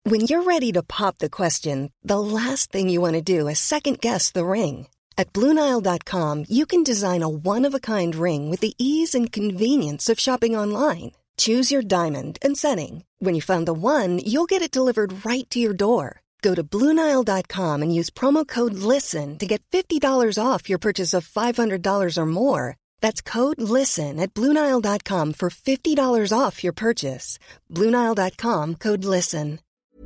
When you're ready to pop the question, the last thing you want to do is second-guess the ring. At BlueNile.com, you can design a one-of-a-kind ring with the ease and convenience of shopping online. Choose your diamond and setting. When you find the one, you'll get it delivered right to your door. Go to BlueNile.com and use promo code LISTEN to get $50 off your purchase of $500 or more. That's code LISTEN at BlueNile.com for $50 off your purchase. BlueNile.com, code LISTEN.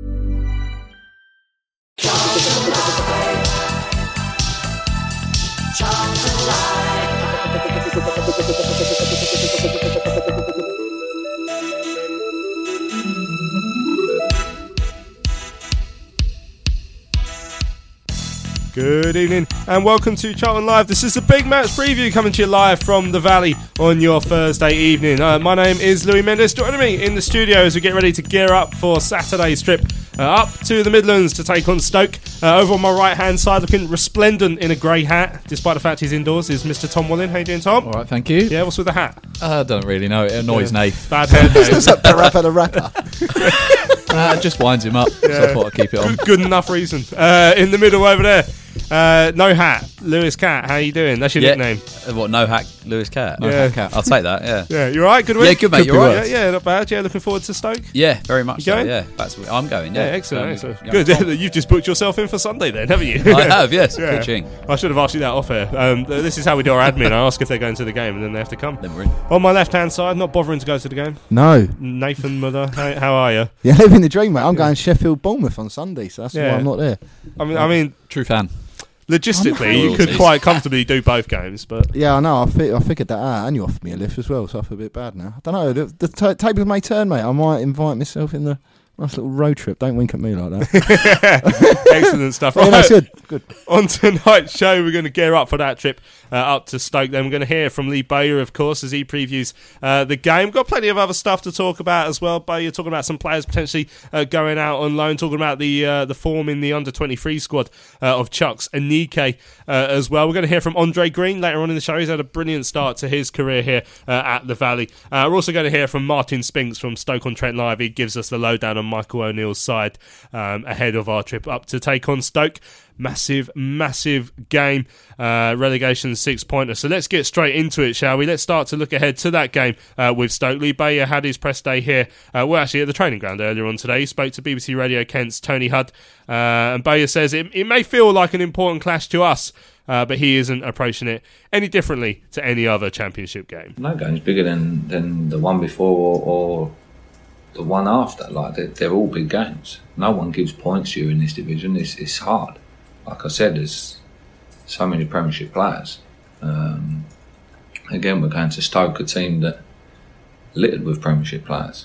Good evening and welcome to Charlton Live. This is the big match preview coming to you live from the Valley on your Thursday evening. My name is Louis Mendes. Joining me in the studio as we get ready to gear up for Saturday's trip up to the Midlands to take on Stoke. Over on my right hand side, looking resplendent in a grey hat, despite the fact he's indoors, is Mr. Tom Walling. How you doing, Tom? All right, thank you. Yeah, what's with the hat? I don't really know. It annoys Nath. Bad hair day. It's like the rapper. It just winds him up, so I thought I'd keep it on. Good enough reason. In the middle over there, no hat, Lewis Cat. How you doing? That's your nickname. What? No hat, Lewis Cat. Yeah. Cat. I'll take that. Yeah. Yeah, you all right? Good week. Yeah, good mate. You're right. Yeah, not bad. Yeah, looking forward to Stoke. Yeah, very much. You going? So, yeah, I'm going. Yeah, excellent. Going Good. Tom. You've just booked yourself in for Sunday, then, haven't you? I have. Yes. Yeah. Good ching. I should have asked you that off air. This is how we do our admin. I ask if they're going to the game, and then they have to come. Then we're in. On my left-hand side, not bothering to go to the game. No. Nathan Mother, how are you? Yeah, living the dream, mate. I'm going Sheffield Bournemouth on Sunday, so that's why I'm not there. I mean, True fan. logistically, you could quite comfortably do both games, but Yeah, I know. I figured that out, and you offered me a lift as well, so I feel a bit bad now. I don't know. The tables may turn, mate. I might invite myself in the nice little road trip. Don't wink at me like that. excellent stuff. Yeah, that's good. On tonight's show, we're going to gear up for that trip up to Stoke. Then we're going to hear from Lee Bowyer, of course, as he previews the game. We've got plenty of other stuff to talk about as well. Bowyer talking about some players potentially going out on loan, talking about the form in the under-23 squad of Chuks and Nike as well. We're going to hear from Andre Green later on in the show. He's had a brilliant start to his career here at the Valley. We're also going to hear from Martin Spinks from Stoke-on-Trent Live. He gives us the lowdown on Michael O'Neill's side ahead of our trip up to take on Stoke. Massive game, relegation 6-pointer. So let's get straight into it, shall we? Let's start to look ahead to that game with Stoke. Lee Bowyer had his press day here. We're actually at the training ground earlier on today. He spoke to BBC Radio Kent's Tony Hudd, and Bowyer says it may feel like an important clash to us, but he isn't approaching it any differently to any other championship game. No game's bigger than the one before or the one after. Like they're all big games. No one gives points to you in this division. It's hard. Like I said, there's so many Premiership players. Again, we're going to Stoke, a team that littered with Premiership players.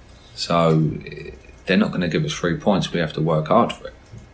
So they're not going to give us 3 points. We have to work hard for it.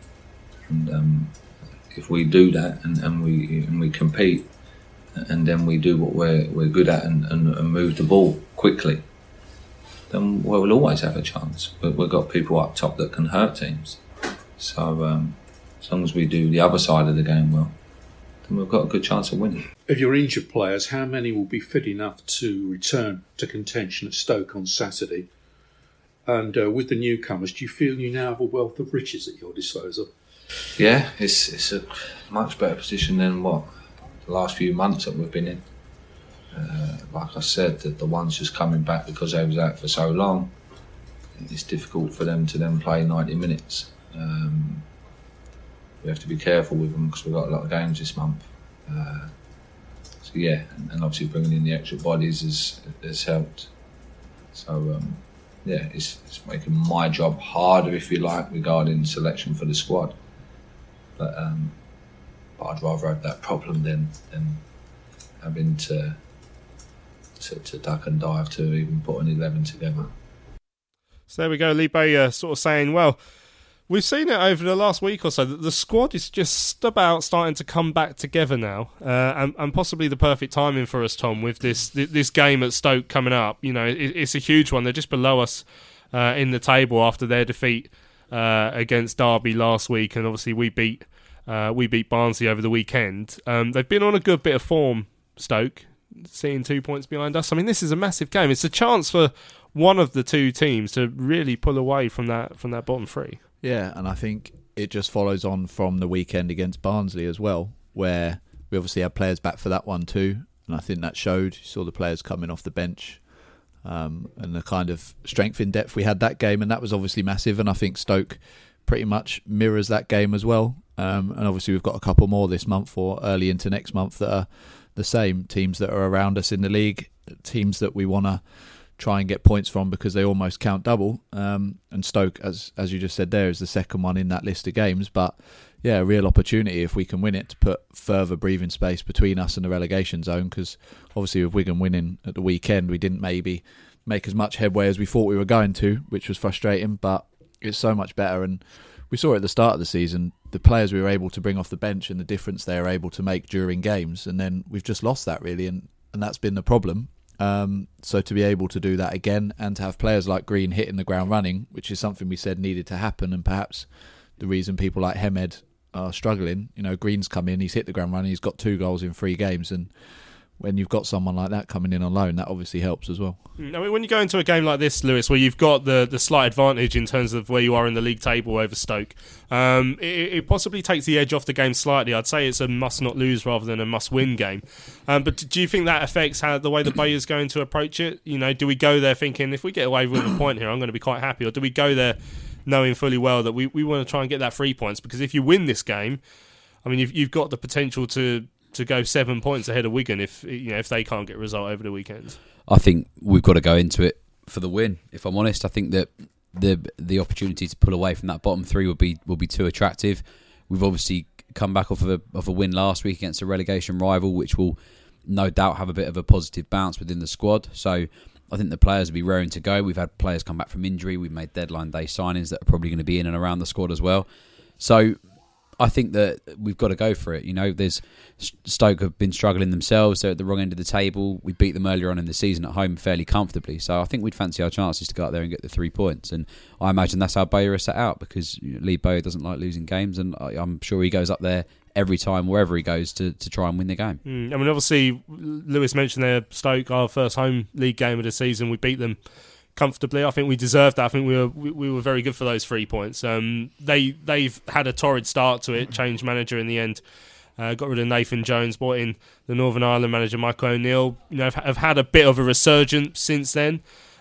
And if we do that and we compete, and then we do what we're good at and move the ball quickly, then we'll always have a chance. But we've got people up top that can hurt teams. So as long as we do the other side of the game well, then we've got a good chance of winning. Of your injured players, how many will be fit enough to return to contention at Stoke on Saturday? And with the newcomers, do you feel you now have a wealth of riches at your disposal? Yeah, it's a much better position than what the last few months that we've been in. Like I said, the ones just coming back because they was out for so long, it's difficult for them to then play 90 minutes. We have to be careful with them because we've got a lot of games this month. So yeah, and obviously bringing in the extra bodies has helped. So yeah, it's making my job harder, if you like, regarding selection for the squad. But I'd rather have that problem than having to duck and dive to even put an 11 together. So there we go, Lee Bowyer sort of saying, well, we've seen it over the last week or so that the squad is just about starting to come back together now, and possibly the perfect timing for us, Tom, with this game at Stoke coming up. You know, it's a huge one. They're just below us in the table after their defeat against Derby last week, and obviously we beat Barnsley over the weekend. They've been on a good bit of form, Stoke. sitting 2 points behind us. I mean, this is a massive game. It's a chance for one of the two teams to really pull away from that bottom three. Yeah, and I think it just follows on from the weekend against Barnsley as well, where we obviously had players back for that one too, and I think that showed. You saw the players coming off the bench, and the kind of strength in depth we had that game, and that was obviously massive. And I think Stoke pretty much mirrors that game as well. And obviously we've got a couple more this month or early into next month that are the same teams that are around us in the league, teams that we want to try and get points from because they almost count double. And Stoke, as you just said there, is the second one in that list of games. But yeah, a real opportunity if we can win it to put further breathing space between us and the relegation zone, because obviously with Wigan winning at the weekend, we didn't maybe make as much headway as we thought we were going to, which was frustrating, but it's so much better. And we saw at the start of the season, the players we were able to bring off the bench and the difference they are able to make during games, and then we've just lost that really, and that's been the problem. So to be able to do that again and to have players like Green hitting the ground running, which is something we said needed to happen, and perhaps the reason people like Hemed are struggling, Green's come in, he's hit the ground running, he's got 2 goals in 3 games, and when you've got someone like that coming in on loan, that obviously helps as well. I mean, when you go into a game like this, Lewis, where you've got the slight advantage in terms of where you are in the league table over Stoke, it possibly takes the edge off the game slightly. I'd say it's a must-not-lose rather than a must-win game. But do you think that affects the way the Bayer's going to approach it? Do we go there thinking, if we get away with a point here, I'm going to be quite happy? Or do we go there knowing fully well that we want to try and get that 3 points? Because if you win this game, I mean, you've got the potential to go 7 points ahead of Wigan if they can't get a result over the weekend. I think we've got to go into it for the win. If I'm honest, I think that the opportunity to pull away from that bottom 3 will be too attractive. We've obviously come back off of a win last week against a relegation rival, which will no doubt have a bit of a positive bounce within the squad. So I think the players will be raring to go. We've had players come back from injury. We've made deadline day signings that are probably going to be in and around the squad as well. So I think that we've got to go for it. There's Stoke have been struggling themselves. They're at the wrong end of the table. We beat them earlier on in the season at home fairly comfortably. So I think we'd fancy our chances to go out there and get the 3 points. And I imagine that's how Bowyer is set out, because Lee Bowyer doesn't like losing games, and I'm sure he goes up there every time, wherever he goes, to try and win the game. I mean, obviously, Lewis mentioned there, Stoke, our first home league game of the season. We beat them comfortably. I think we deserved that. I think we were very good for those 3 points. They've had a torrid start to it. Changed manager in the end. Got rid of Nathan Jones. Brought in the Northern Ireland manager Michael O'Neill. Have had a bit of a resurgence since then.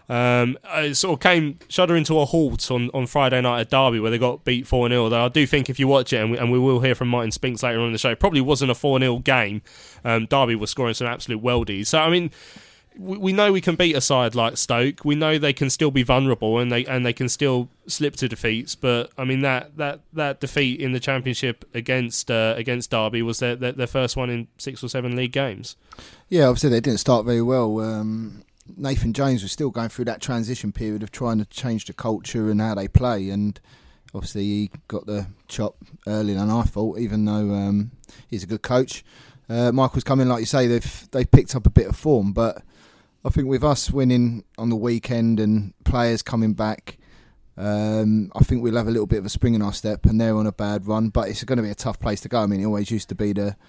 It sort of came shuddering to a halt on Friday night at Derby, where they got beat 4-0. Though I do think if you watch it, and we will hear from Martin Spinks later on in the show, it probably wasn't a 4-0 game. Derby was scoring some absolute weldies. So I mean, we know we can beat a side like Stoke. We know they can still be vulnerable, and they can still slip to defeats. But I mean, that defeat in the Championship against Derby was their first one in 6 or 7 league games. Yeah, obviously they didn't start very well. Nathan Jones was still going through that transition period of trying to change the culture and how they play, and obviously he got the chop earlier than I thought, even though he's a good coach. Michael's come in, like you say, they've picked up a bit of form, but I think with us winning on the weekend and players coming back, I think we'll have a little bit of a spring in our step, and they're on a bad run, but it's going to be a tough place to go. I mean, it always used to be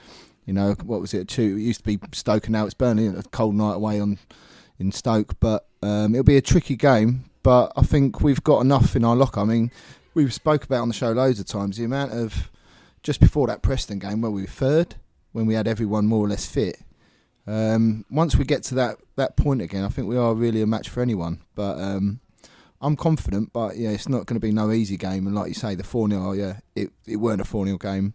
what was it, it used to be Stoke, and now it's Burnley, a cold night away in Stoke, but it'll be a tricky game, but I think we've got enough in our locker. I mean, we've spoke about on the show loads of times the amount of, just before that Preston game where we were third, when we had everyone more or less fit. Once we get to that point again, I think we are really a match for anyone. But I'm confident, but yeah, it's not going to be no easy game. And like you say, the 4-0, it weren't a 4-0 game.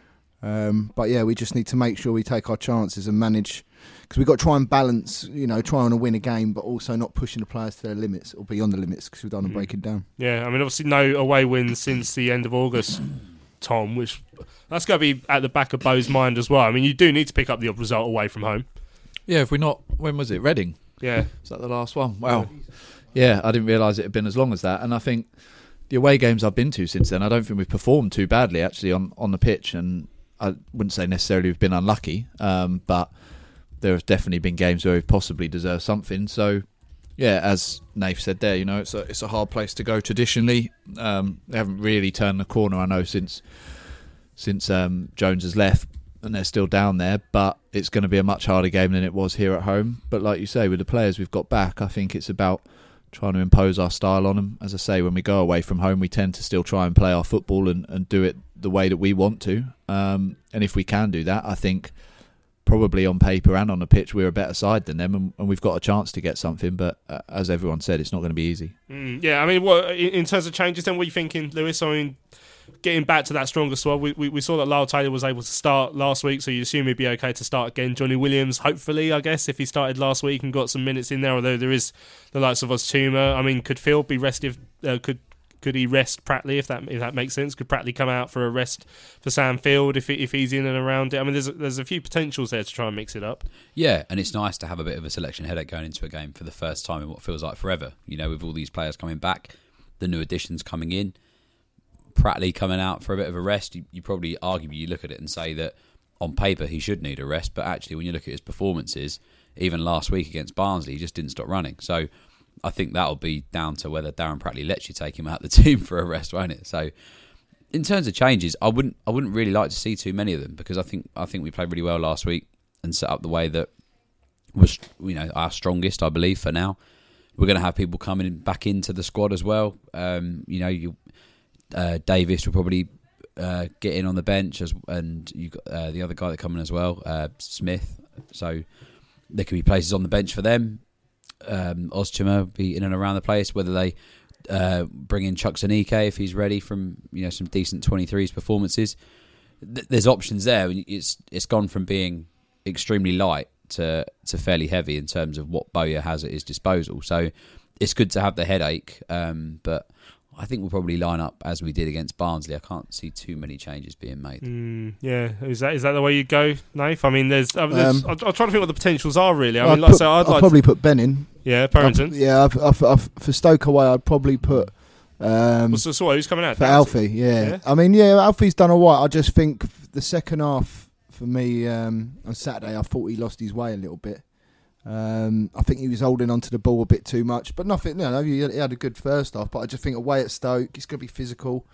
But yeah, we just need to make sure we take our chances and manage, because we've got to try and balance, trying to win a game, but also not pushing the players to their limits or beyond the limits, because we don't want to break it down. Yeah, I mean, obviously no away wins since the end of August, Tom, which that's going to be at the back of Bo's mind as well. I mean, you do need to pick up the result away from home. Yeah, if we're not, when was it? Reading? Yeah. Was that the last one? Wow. Yeah, I didn't realise it had been as long as that. And I think the away games I've been to since then, I don't think we've performed too badly, actually, on the pitch. And I wouldn't say necessarily we've been unlucky, but there have definitely been games where we've possibly deserved something. So, yeah, as Nath said there, it's a hard place to go traditionally. They haven't really turned the corner, I know, since Jones has left. and they're still down there, but it's going to be a much harder game than it was here at home. But like you say, with the players we've got back, I think it's about trying to impose our style on them. As I say, when we go away from home, we tend to still try and play our football and do it the way that we want to. And if we can do that, I think probably on paper and on the pitch, we're a better side than them, and we've got a chance to get something. But as everyone said, it's not going to be easy. Yeah, I mean, what in terms of changes, then what are you thinking, Lewis? I mean, getting back to that stronger squad, we saw that Lyle Taylor was able to start last week, so you assume he'd be okay to start again. Johnny Williams, hopefully, I guess, if he started last week and got some minutes in there, although there is the likes of Ostuma. I mean, could Phil be rested? Could he rest Pratley, if that makes sense? Could Pratley come out for a rest for Sam Field if he's in and around it? I mean, there's a few potentials there to try and mix it up. Yeah, and it's nice to have a bit of a selection headache going into a game for the first time in what feels like forever. You know, with all these players coming back, the new additions coming in, Pratley coming out for a bit of a rest, you probably arguably you look at it and say that on paper he should need a rest, but actually when you look at his performances, even last week against Barnsley, he just didn't stop running. So I think that'll be down to whether Darren Pratley lets you take him out of the team for a rest, won't it? So in terms of changes, I wouldn't really like to see too many of them, because I think we played really well last week and set up the way that was, you know, our strongest, I believe, for now. We're going to have people coming back into the squad as well. Davis will probably get in on the bench, and you got the other guy that come in as well, Smith. So there could be places on the bench for them. Ostuma will be in and around the place. Whether they bring in Chuck Zanike if he's ready from some decent 23s performances. There's options there. It's gone from being extremely light to fairly heavy in terms of what Bowyer has at his disposal. So it's good to have the headache, but I think we'll probably line up as we did against Barnsley. I can't see too many changes being made. Yeah, is that the way you go, Nath? I mean, I'm trying to think what the potentials are really. I mean, I'd probably put Ben in. Yeah, Parrington. For Stoke away, I'd probably put. Who's coming out? For Alfie, yeah. I mean, Alfie's done all right. I just think the second half for me on Saturday, I thought he lost his way a little bit. I think he was holding onto the ball a bit too much, but nothing. He had a good first half, but I just think away at Stoke, it's going to be physical.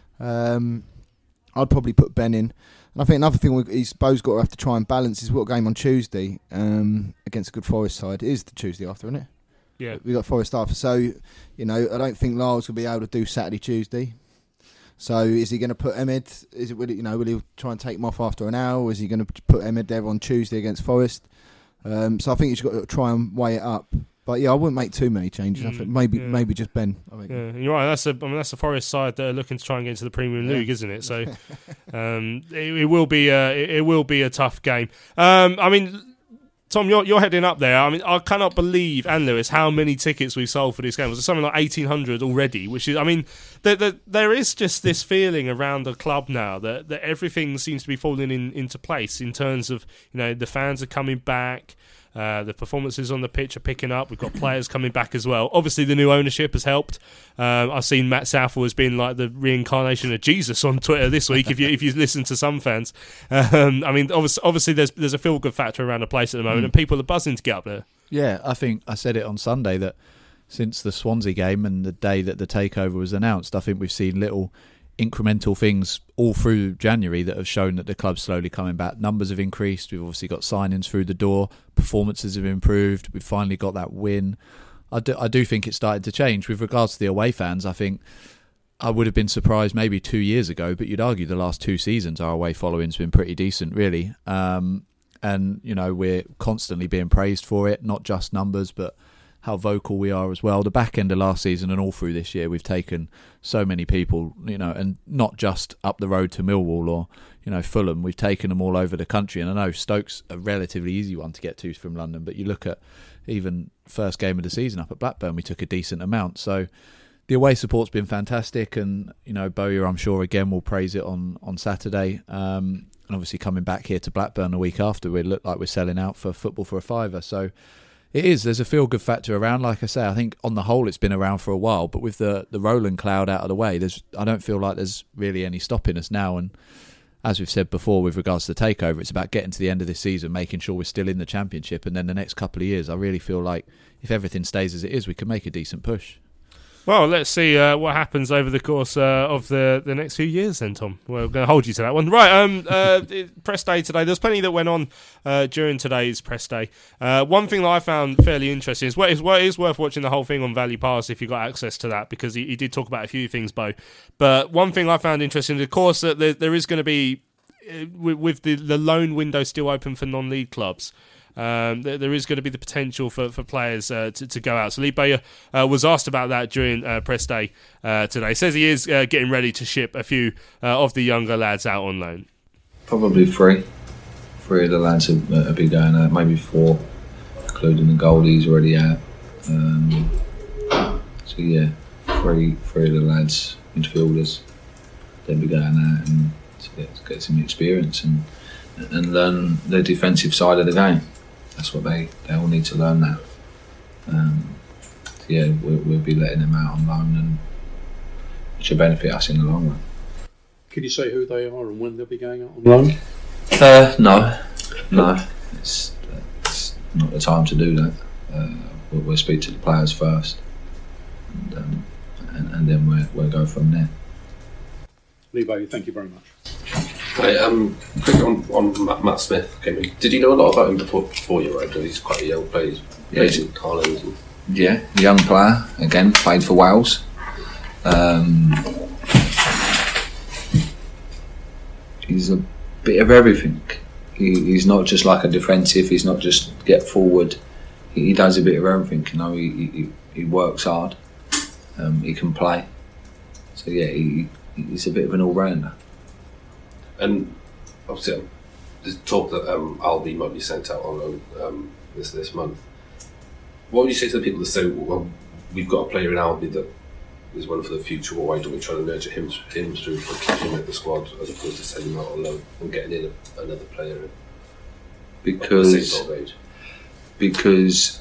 I'd probably put Ben in, and I think another thing he's Bo's got to have to try and balance is what game on Tuesday against a good Forest side. It is the Tuesday after, isn't it? Yeah, we got Forest after, so I don't think Lyle's going to be able to do Saturday, Tuesday. So is he going to put Emid? Will he try and take him off after an hour? Or is he going to put Emid there on Tuesday against Forest? So I think he's got to try and weigh it up. But I wouldn't make too many changes. I think maybe just Ben. Yeah, you're right. That's the Forest side that are looking to try and get into the Premium League, isn't it? So it will be a tough game. I mean, Tom, you're heading up there. I mean, I cannot believe, and Lewis, how many tickets we've sold for this game. Was it something like 1,800 already? Which is, I mean, there is just this feeling around the club now that everything seems to be falling into place in terms of the fans are coming back. The performances on the pitch are picking up. We've got players coming back as well. Obviously, the new ownership has helped. I've seen Matt Southall as being like the reincarnation of Jesus on Twitter this week. if you listen to some fans, I mean, obviously there's a feel good factor around the place at the moment, and people are buzzing to get up there. Yeah, I think I said it on Sunday that since the Swansea game and the day that the takeover was announced, I think we've seen little incremental things all through January that have shown that the club's slowly coming back. Numbers have increased. We've obviously got signings through the door. Performances have improved. We've finally got that win. I do think it's started to change. With regards to the away fans, I think I would have been surprised maybe 2 years ago, but you'd argue the last 2 seasons our away following's been pretty decent, really. And we're constantly being praised for it, not just numbers, but how vocal we are as well. The back end of last season and all through this year, we've taken so many people, and not just up the road to Millwall or, Fulham. We've taken them all over the country. And I know Stoke's a relatively easy one to get to from London, but you look at even first game of the season up at Blackburn, we took a decent amount. So the away support's been fantastic, and, Bowyer, I'm sure, again, will praise it on Saturday. And obviously coming back here to Blackburn a week after, we look like we're selling out for football for a fiver. So there's a feel-good factor around. Like I say, I think on the whole it's been around for a while, but with the Roland cloud out of the way, I don't feel like there's really any stopping us now. And as we've said before with regards to the takeover, it's about getting to the end of this season, making sure we're still in the Championship, and then the next couple of years, I really feel like if everything stays as it is, we can make a decent push. Well, let's see what happens over the course of the next few years then, Tom. We're going to hold you to that one. Right, press day today. There's plenty that went on during today's press day. One thing that I found fairly interesting is what is worth watching the whole thing on Valley Pass if you've got access to that, because he did talk about a few things, Bo. But one thing I found interesting, of course, that there is going to be, with the loan window still open for non-league clubs, there is going to be the potential for players to go out. So Lee Bowyer was asked about that during press day today. He says he is getting ready to ship a few of the younger lads out on loan. Probably three of the lads will be going out, maybe four, including the goalies already out. So yeah, three of the lads, midfielders, they'll be going out and to get some experience and learn the defensive side of the game. That's what they all need to learn that. So yeah, we'll be letting them out on loan, and which will benefit us in the long run. Can you say who they are and when they'll be going out on loan? No, it's not the time to do that. We'll speak to the players first, and then we'll go from there. Lee Bailey, thank you very much. Quick on Matt Smith came in. Did you know a lot about him before you arrived? He's quite a young player. He's based in Carling. Yeah, young player, again, played for Wales. He's a bit of everything. He's not just like a defensive, he's not just get forward. He does a bit of everything, you know, he works hard, he can play. So yeah, he's a bit of an all-rounder. And obviously, there's talk that Albie might be sent out on loan this month. What would you say to the people that say, well, we've got a player in Albie that is one for the future, or why don't we try to nurture him through for keeping him at the squad as opposed to sending him out on loan and getting in another player in? Because the same sort of age. Because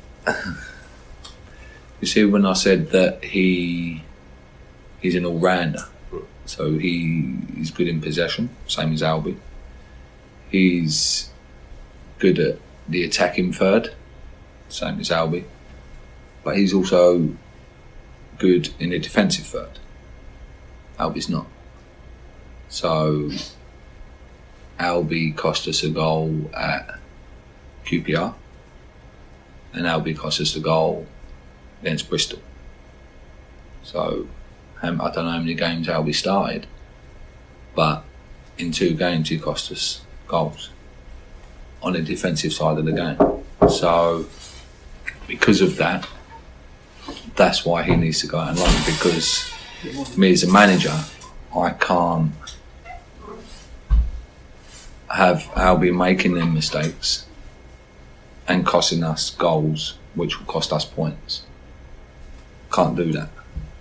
you see, when I said that he's an all-rounder, so he's good in possession, same as Albie. He's good at the attacking third, same as Albie. But he's also good in the defensive third. Albie's not. So Albie cost us a goal at QPR, and Albie cost us a goal against Bristol. So I don't know how many games Albie started, but in 2 games he cost us goals on the defensive side of the game. So because of that, that's why he needs to go out and loan, because me as a manager, I can't have Albie making them mistakes and costing us goals, which will cost us points. Can't do that.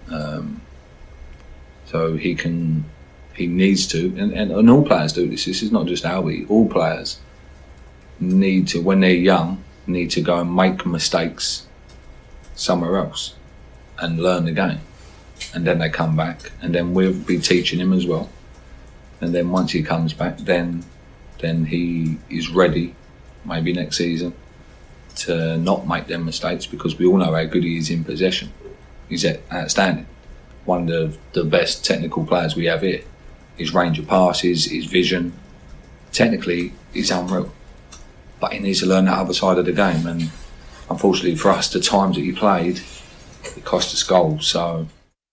So he needs to, and all players do this. This is not just Albie. All players need to, when they're young, need to go and make mistakes somewhere else and learn the game, and then they come back, and then we'll be teaching him as well. And then once he comes back, then he is ready, maybe next season, to not make them mistakes, because we all know how good he is in possession. He's outstanding. One of the best technical players we have here. His range of passes, his vision, technically he's unreal. But he needs to learn that other side of the game, and unfortunately for us, the times that he played, it cost us goals. So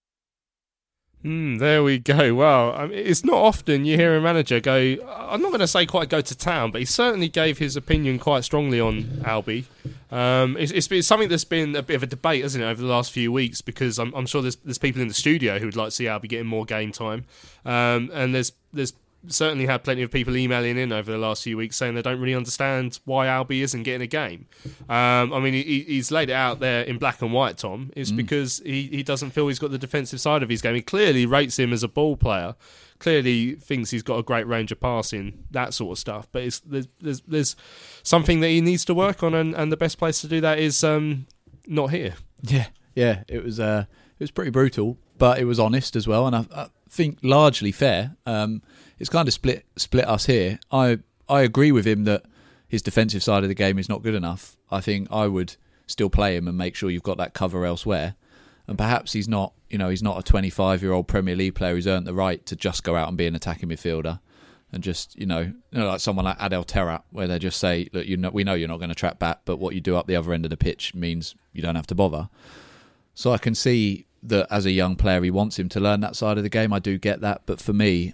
there we go. Well, I mean, it's not often you hear a manager go, I'm not going to say quite go to town, but he certainly gave his opinion quite strongly on Albie. It's something that's been a bit of a debate, hasn't it, over the last few weeks, because I'm sure there's people in the studio who would like to see Albie getting more game time, and there's certainly had plenty of people emailing in over the last few weeks saying they don't really understand why Albie isn't getting a game. I mean, he's laid it out there in black and white, Tom. It's because he doesn't feel he's got the defensive side of his game. He clearly rates him as a ball player, clearly thinks he's got a great range of passing, that sort of stuff. But there's something that he needs to work on, and the best place to do that is not here. Yeah, it was pretty brutal, but it was honest as well, and I think largely fair. It's kind of split us here. I agree with him that his defensive side of the game is not good enough. I think I would still play him and make sure you've got that cover elsewhere. And perhaps he's not a 25-year-old Premier League player who's earned the right to just go out and be an attacking midfielder, and just like someone like Adel Terrat, where they just say, look, we know you're not going to track back, but what you do up the other end of the pitch means you don't have to bother. So I can see that as a young player, he wants him to learn that side of the game. I do get that, but for me,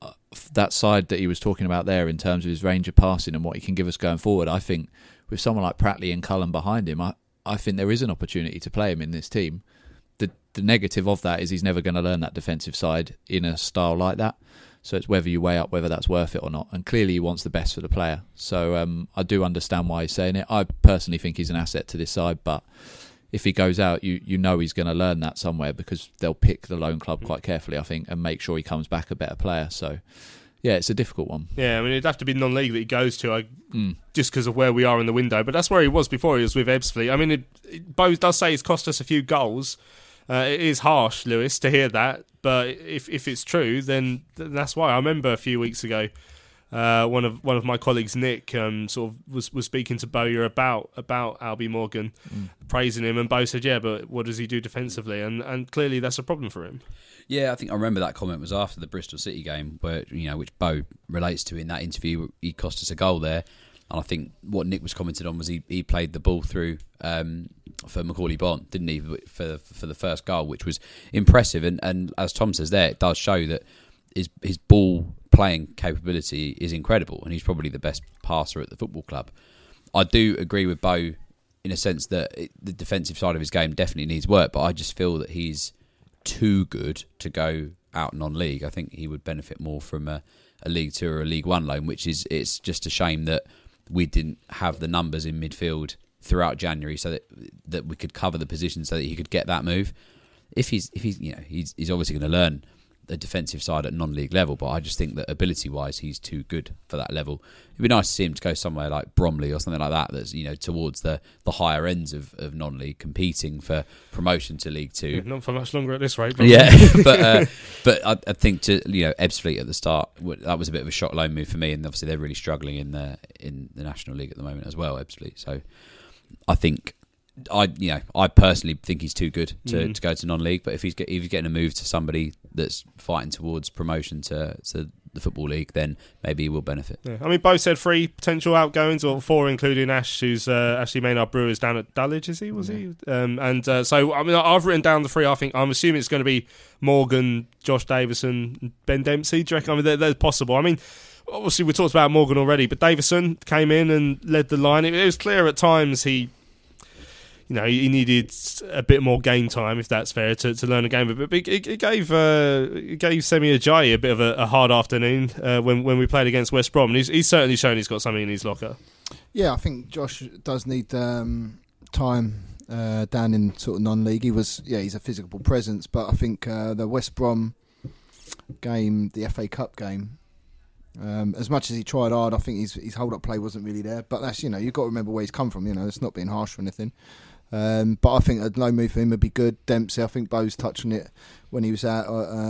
that side that he was talking about there in terms of his range of passing and what he can give us going forward, I think with someone like Pratley and Cullen behind him, I think there is an opportunity to play him in this team. The negative of that is he's never going to learn that defensive side in a style like that. So it's whether you weigh up whether that's worth it or not. And clearly he wants the best for the player. So I do understand why he's saying it. I personally think he's an asset to this side, but if he goes out, you know he's going to learn that somewhere, because they'll pick the loan club quite carefully, I think, and make sure he comes back a better player. So yeah, it's a difficult one. Yeah, I mean, it'd have to be non-league that he goes to, just because of where we are in the window. But that's where he was before he was with Ebbsfleet. I mean, Bo does say he's cost us a few goals. It is harsh, Lewis, to hear that. But if it's true, then that's why. I remember a few weeks ago, one of my colleagues, Nick, sort of was speaking to Bowyer about Albie Morgan, praising him, and Bo said, "Yeah, but what does he do defensively?" And clearly that's a problem for him. Yeah, I think I remember that comment was after the Bristol City game, where which Bo relates to in that interview. He cost us a goal there, and I think what Nick was commented on was he played the ball through for Macaulay Bond, didn't he, for the first goal, which was impressive. And as Tom says there, it does show that his ball playing capability is incredible, and he's probably the best passer at the football club. I do agree with Bo in a sense that the defensive side of his game definitely needs work, but I just feel that he's too good to go out non-league. I think he would benefit more from a League Two or a League One loan, it's just a shame that we didn't have the numbers in midfield throughout January so that we could cover the position so that he could get that move. If he's obviously going to learn the defensive side at non-league level, but I just think that ability-wise he's too good for that level. It'd be nice to see him to go somewhere like Bromley or something like that, that's towards the higher ends of non-league, competing for promotion to League Two. Yeah, not for much longer at this rate. Yeah, but I think to Ebbsfleet at the start, that was a bit of a shock loan move for me, and obviously they're really struggling in the National League at the moment as well, Ebbsfleet. So I think I personally think he's too good to go to non-league. But if he's getting a move to somebody that's fighting towards promotion to the Football League, then maybe he will benefit. Yeah. I mean, both said 3 potential outgoings, or 4 including Ash, who's Ashley Maynard Brewers down at Dulwich, is he? Was he? So I mean, I've written down the 3. I'm assuming it's going to be Morgan, Josh Davison, Ben Dempsey. Do you reckon? I mean, they're possible. I mean, obviously we talked about Morgan already, but Davison came in and led the line. It was clear at times he needed a bit more game time, if that's fair, to learn a game. But it gave Semi Ajayi a bit of a hard afternoon when we played against West Brom. And he's certainly shown he's got something in his locker. Yeah, I think Josh does need time down in sort of non-league. He's a physical presence, but I think the West Brom game, the FA Cup game, as much as he tried hard, I think his hold-up play wasn't really there. But that's, you've got to remember where he's come from. It's not being harsh or anything. But I think a low move for him would be good. Dempsey, I think Bo's touched on it when he was at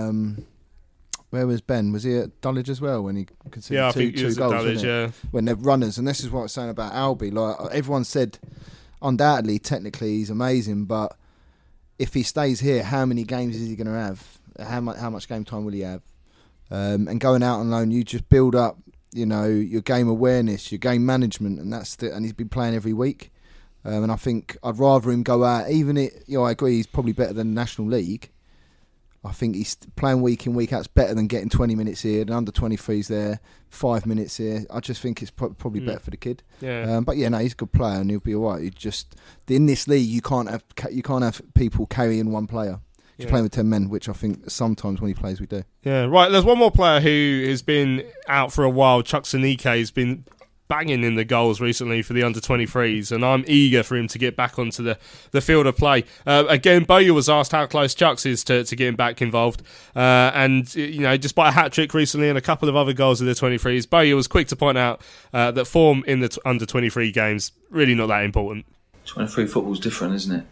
where was Ben? Was he at Dulwich as well when he conceded two goals? Dulwich, yeah. When they're runners, and this is what I was saying about Albie. Like everyone said, undoubtedly, technically he's amazing, but if he stays here, how many games is he going to have? How much game time will he have? And going out on loan, you just build up, your game awareness, your game management, and he's been playing every week. And I think I'd rather him go out, I agree he's probably better than National League. I think he's playing week in, week out. It's better than getting 20 minutes here, and under 23s there, 5 minutes here. I just think it's probably better for the kid. Yeah. But yeah, no, he's a good player and he'll be all right. In this league, you can't have people carrying one player. He's playing with 10 men, which I think sometimes when he plays we do. Yeah, right. There's one more player who has been out for a while. Chuck Sanike has been banging in the goals recently for the under-23s, and I'm eager for him to get back onto the field of play. Again, Bowyer was asked how close Chucks is to getting back involved, and despite a hat-trick recently and a couple of other goals in the 23s, Bowyer was quick to point out that form in the under-23 games really not that important. 23 football's different, isn't it?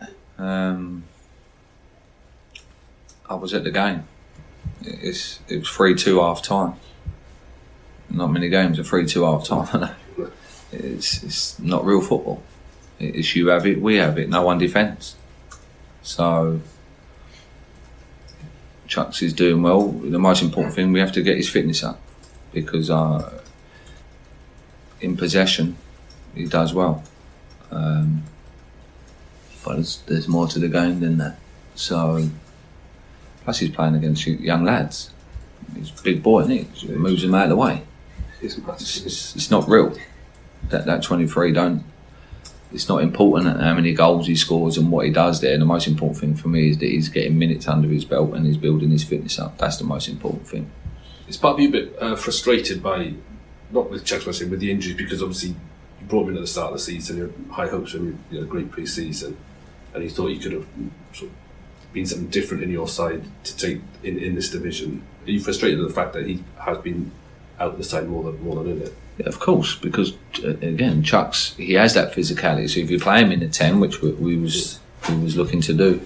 I was at the game. It was 3-2 half-time. Not many games are 3-2 half-time. It's not real football. It's you have it, we have it. No one defends. So Chucks is doing well. The most important thing, we have to get his fitness up, because in possession he does well, but there's more to the game than that. So plus he's playing against young lads. He's a big boy, isn't he? He moves them out of the way. It's not real. That 23 don't. It's not important how many goals he scores and what he does there. The most important thing for me is that he's getting minutes under his belt and he's building his fitness up. That's the most important thing. It's part of you a bit frustrated by, not with Chucks, but with the injuries, because obviously you brought him in at the start of the season, you had high hopes for him, you had a great pre-season, and you thought you could have sort of been something different in your side to take in this division. Are you frustrated at the fact that he has been out of the side more than in it? Yeah, of course, because again, Chucks, he has that physicality. So if you play him in the 10, which we was looking to do,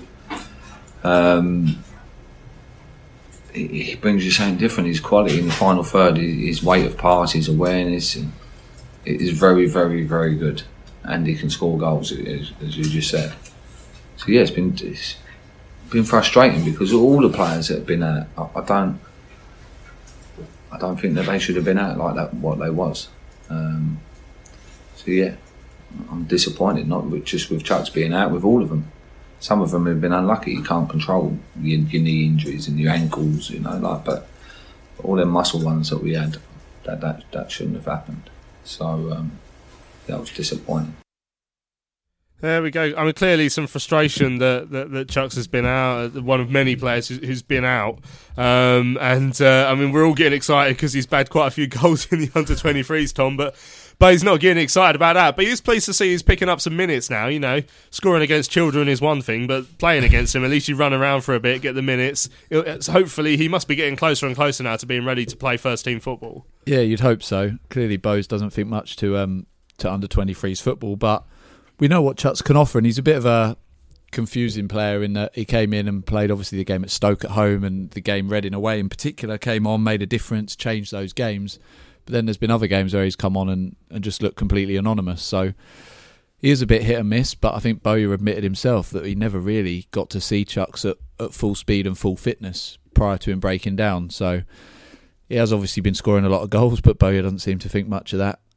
he brings you something different. His quality in the final third, his weight of pass, his awareness, it is very, very, very good, and he can score goals, as you just said. So yeah, it's been frustrating, because all the players that have been out, I don't think that they should have been out like that, what they was. So yeah, I'm disappointed, not just with Chucks being out, with all of them. Some of them have been unlucky. You can't control your knee injuries and your ankles, but all them muscle ones that we had, that shouldn't have happened. So that was disappointing. There we go. I mean, clearly some frustration that Chucks has been out, one of many players who's been out. I mean, we're all getting excited because he's bagged quite a few goals in the under-23s, Tom, but he's not getting excited about that. But he's pleased to see he's picking up some minutes now, Scoring against children is one thing, but playing against him, at least you run around for a bit, get the minutes. Hopefully he must be getting closer and closer now to being ready to play first-team football. Yeah, you'd hope so. Clearly Bowes doesn't think much to under-23s football, but we know what Chucks can offer, and he's a bit of a confusing player in that he came in and played obviously the game at Stoke at home, and the game Reading away in particular, came on, made a difference, changed those games. But then there's been other games where he's come on and just looked completely anonymous. So he is a bit hit and miss, but I think Bowyer admitted himself that he never really got to see Chucks at full speed and full fitness prior to him breaking down. So he has obviously been scoring a lot of goals, but Bowyer doesn't seem to think much of that.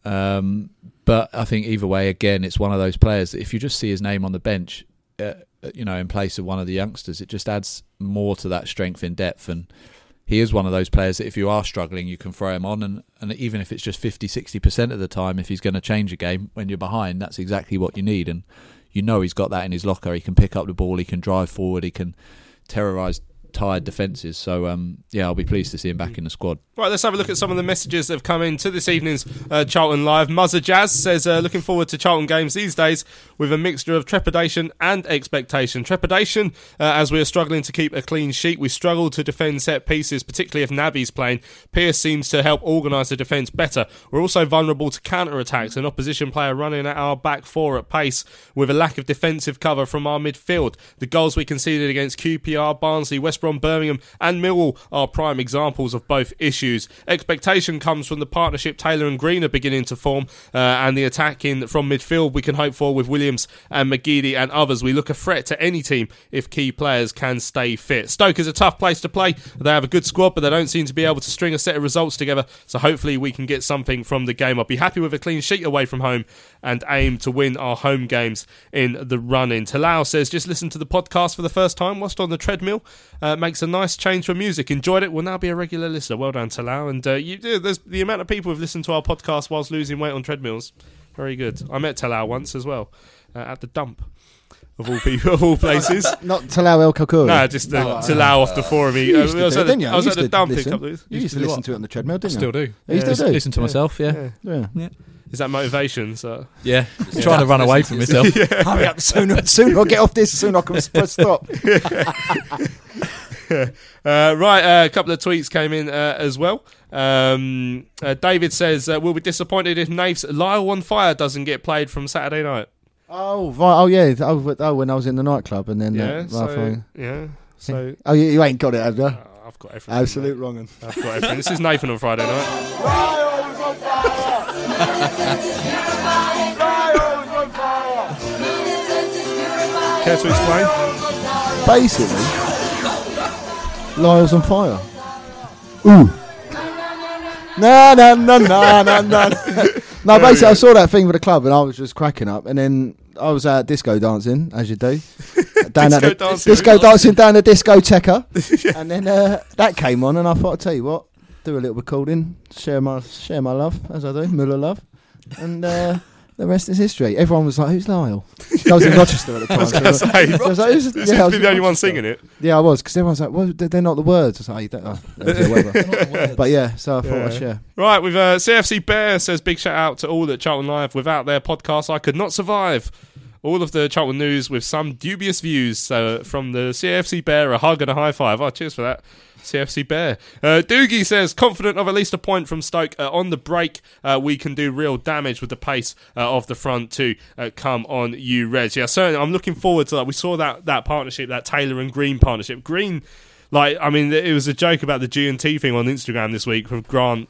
But I think either way, again, it's one of those players that if you just see his name on the bench, in place of one of the youngsters, it just adds more to that strength in depth. And he is one of those players that if you are struggling, you can throw him on. And even if it's just 50-60% of the time, if he's going to change a game when you're behind, that's exactly what you need. And he's got that in his locker. He can pick up the ball, he can drive forward, he can terrorise tired defences. So I'll be pleased to see him back in the squad. Right, let's have a look at some of the messages that have come into this evening's Charlton Live. Muzzer Jazz says, looking forward to Charlton games these days with a mixture of trepidation and expectation. Trepidation, as we are struggling to keep a clean sheet. We struggle to defend set pieces, particularly if Naby's playing. Pearce seems to help organise the defence better. We're also vulnerable to counter-attacks, an opposition player running at our back four at pace with a lack of defensive cover from our midfield. The goals we conceded against QPR, Barnsley, West Brom, Birmingham and Millwall are prime examples of both issues. Expectation comes from the partnership Taylor and Green are beginning to form, and the attacking from midfield we can hope for with Williams and McGeady and others. We look a threat to any team if key players can stay fit. Stoke is a tough place to play. They have a good squad, but they don't seem to be able to string a set of results together, so hopefully we can get something from the game. I'll be happy with a clean sheet away from home and aim to win our home games in the run-in. Talal says, just listen to the podcast for the first time whilst on the treadmill. Makes a nice change for music. Enjoyed it. Will now be a regular listener. Well done, Talal. And there's the amount of people who've listened to our podcast whilst losing weight on treadmills. Very good. I met Talal once as well at the dump. Of all people, of all places. Not Talal El Kakouri. No, just Talal off the forum. I was at the dump a couple of weeks. You used to listen to it on the treadmill, didn't you? I still do. You still do? Listen to myself, yeah. Is that motivation? So yeah, trying to run away from myself. Hurry up, soon I'll get off this, soon I can press stop. Right, a couple of tweets came in as well. David says, we'll be disappointed if Naif's Lyle on Fire doesn't get played from Saturday night. Oh, right. Oh, yeah. Oh, when I was in the nightclub and then... So oh, you ain't got it, have you? I've got everything. Absolute wrong one. I've got everything. This is Nathan on Friday night. Lyle's on fire! Lyle's on fire! Care to explain? Basically, Lyle's on fire. Ooh. No. No, basically, I saw that thing with the club and I was just cracking up. And then I was out disco dancing, as you do. Disco dancing down the discoteca. And then that came on and I thought, I'll tell you what, do a little recording, share my love, as I do, Muller love. And the rest is history. Everyone was like, who's Lyle? I was in Rochester at the time. I was going to say, you seem to be the only one singing it. Yeah, I was, because everyone's like, well, they're not the words. I was like, oh, you don't know. Whatever. But yeah, so I thought I'd share. Right, with CFC Bear says, big shout out to all at Charlton Live. Without their podcast, I could not survive. All of the Charlton news with some dubious views. So from the CFC Bear, a hug and a high five. Oh, cheers for that. CFC Bear. Doogie says, confident of at least a point from Stoke. On the break, we can do real damage with the pace of the front two. Come on, you Reds. Yeah, certainly. I'm looking forward to that. We saw that partnership, that Taylor and Green partnership. Green, it was a joke about the G&T thing on Instagram this week with Grant,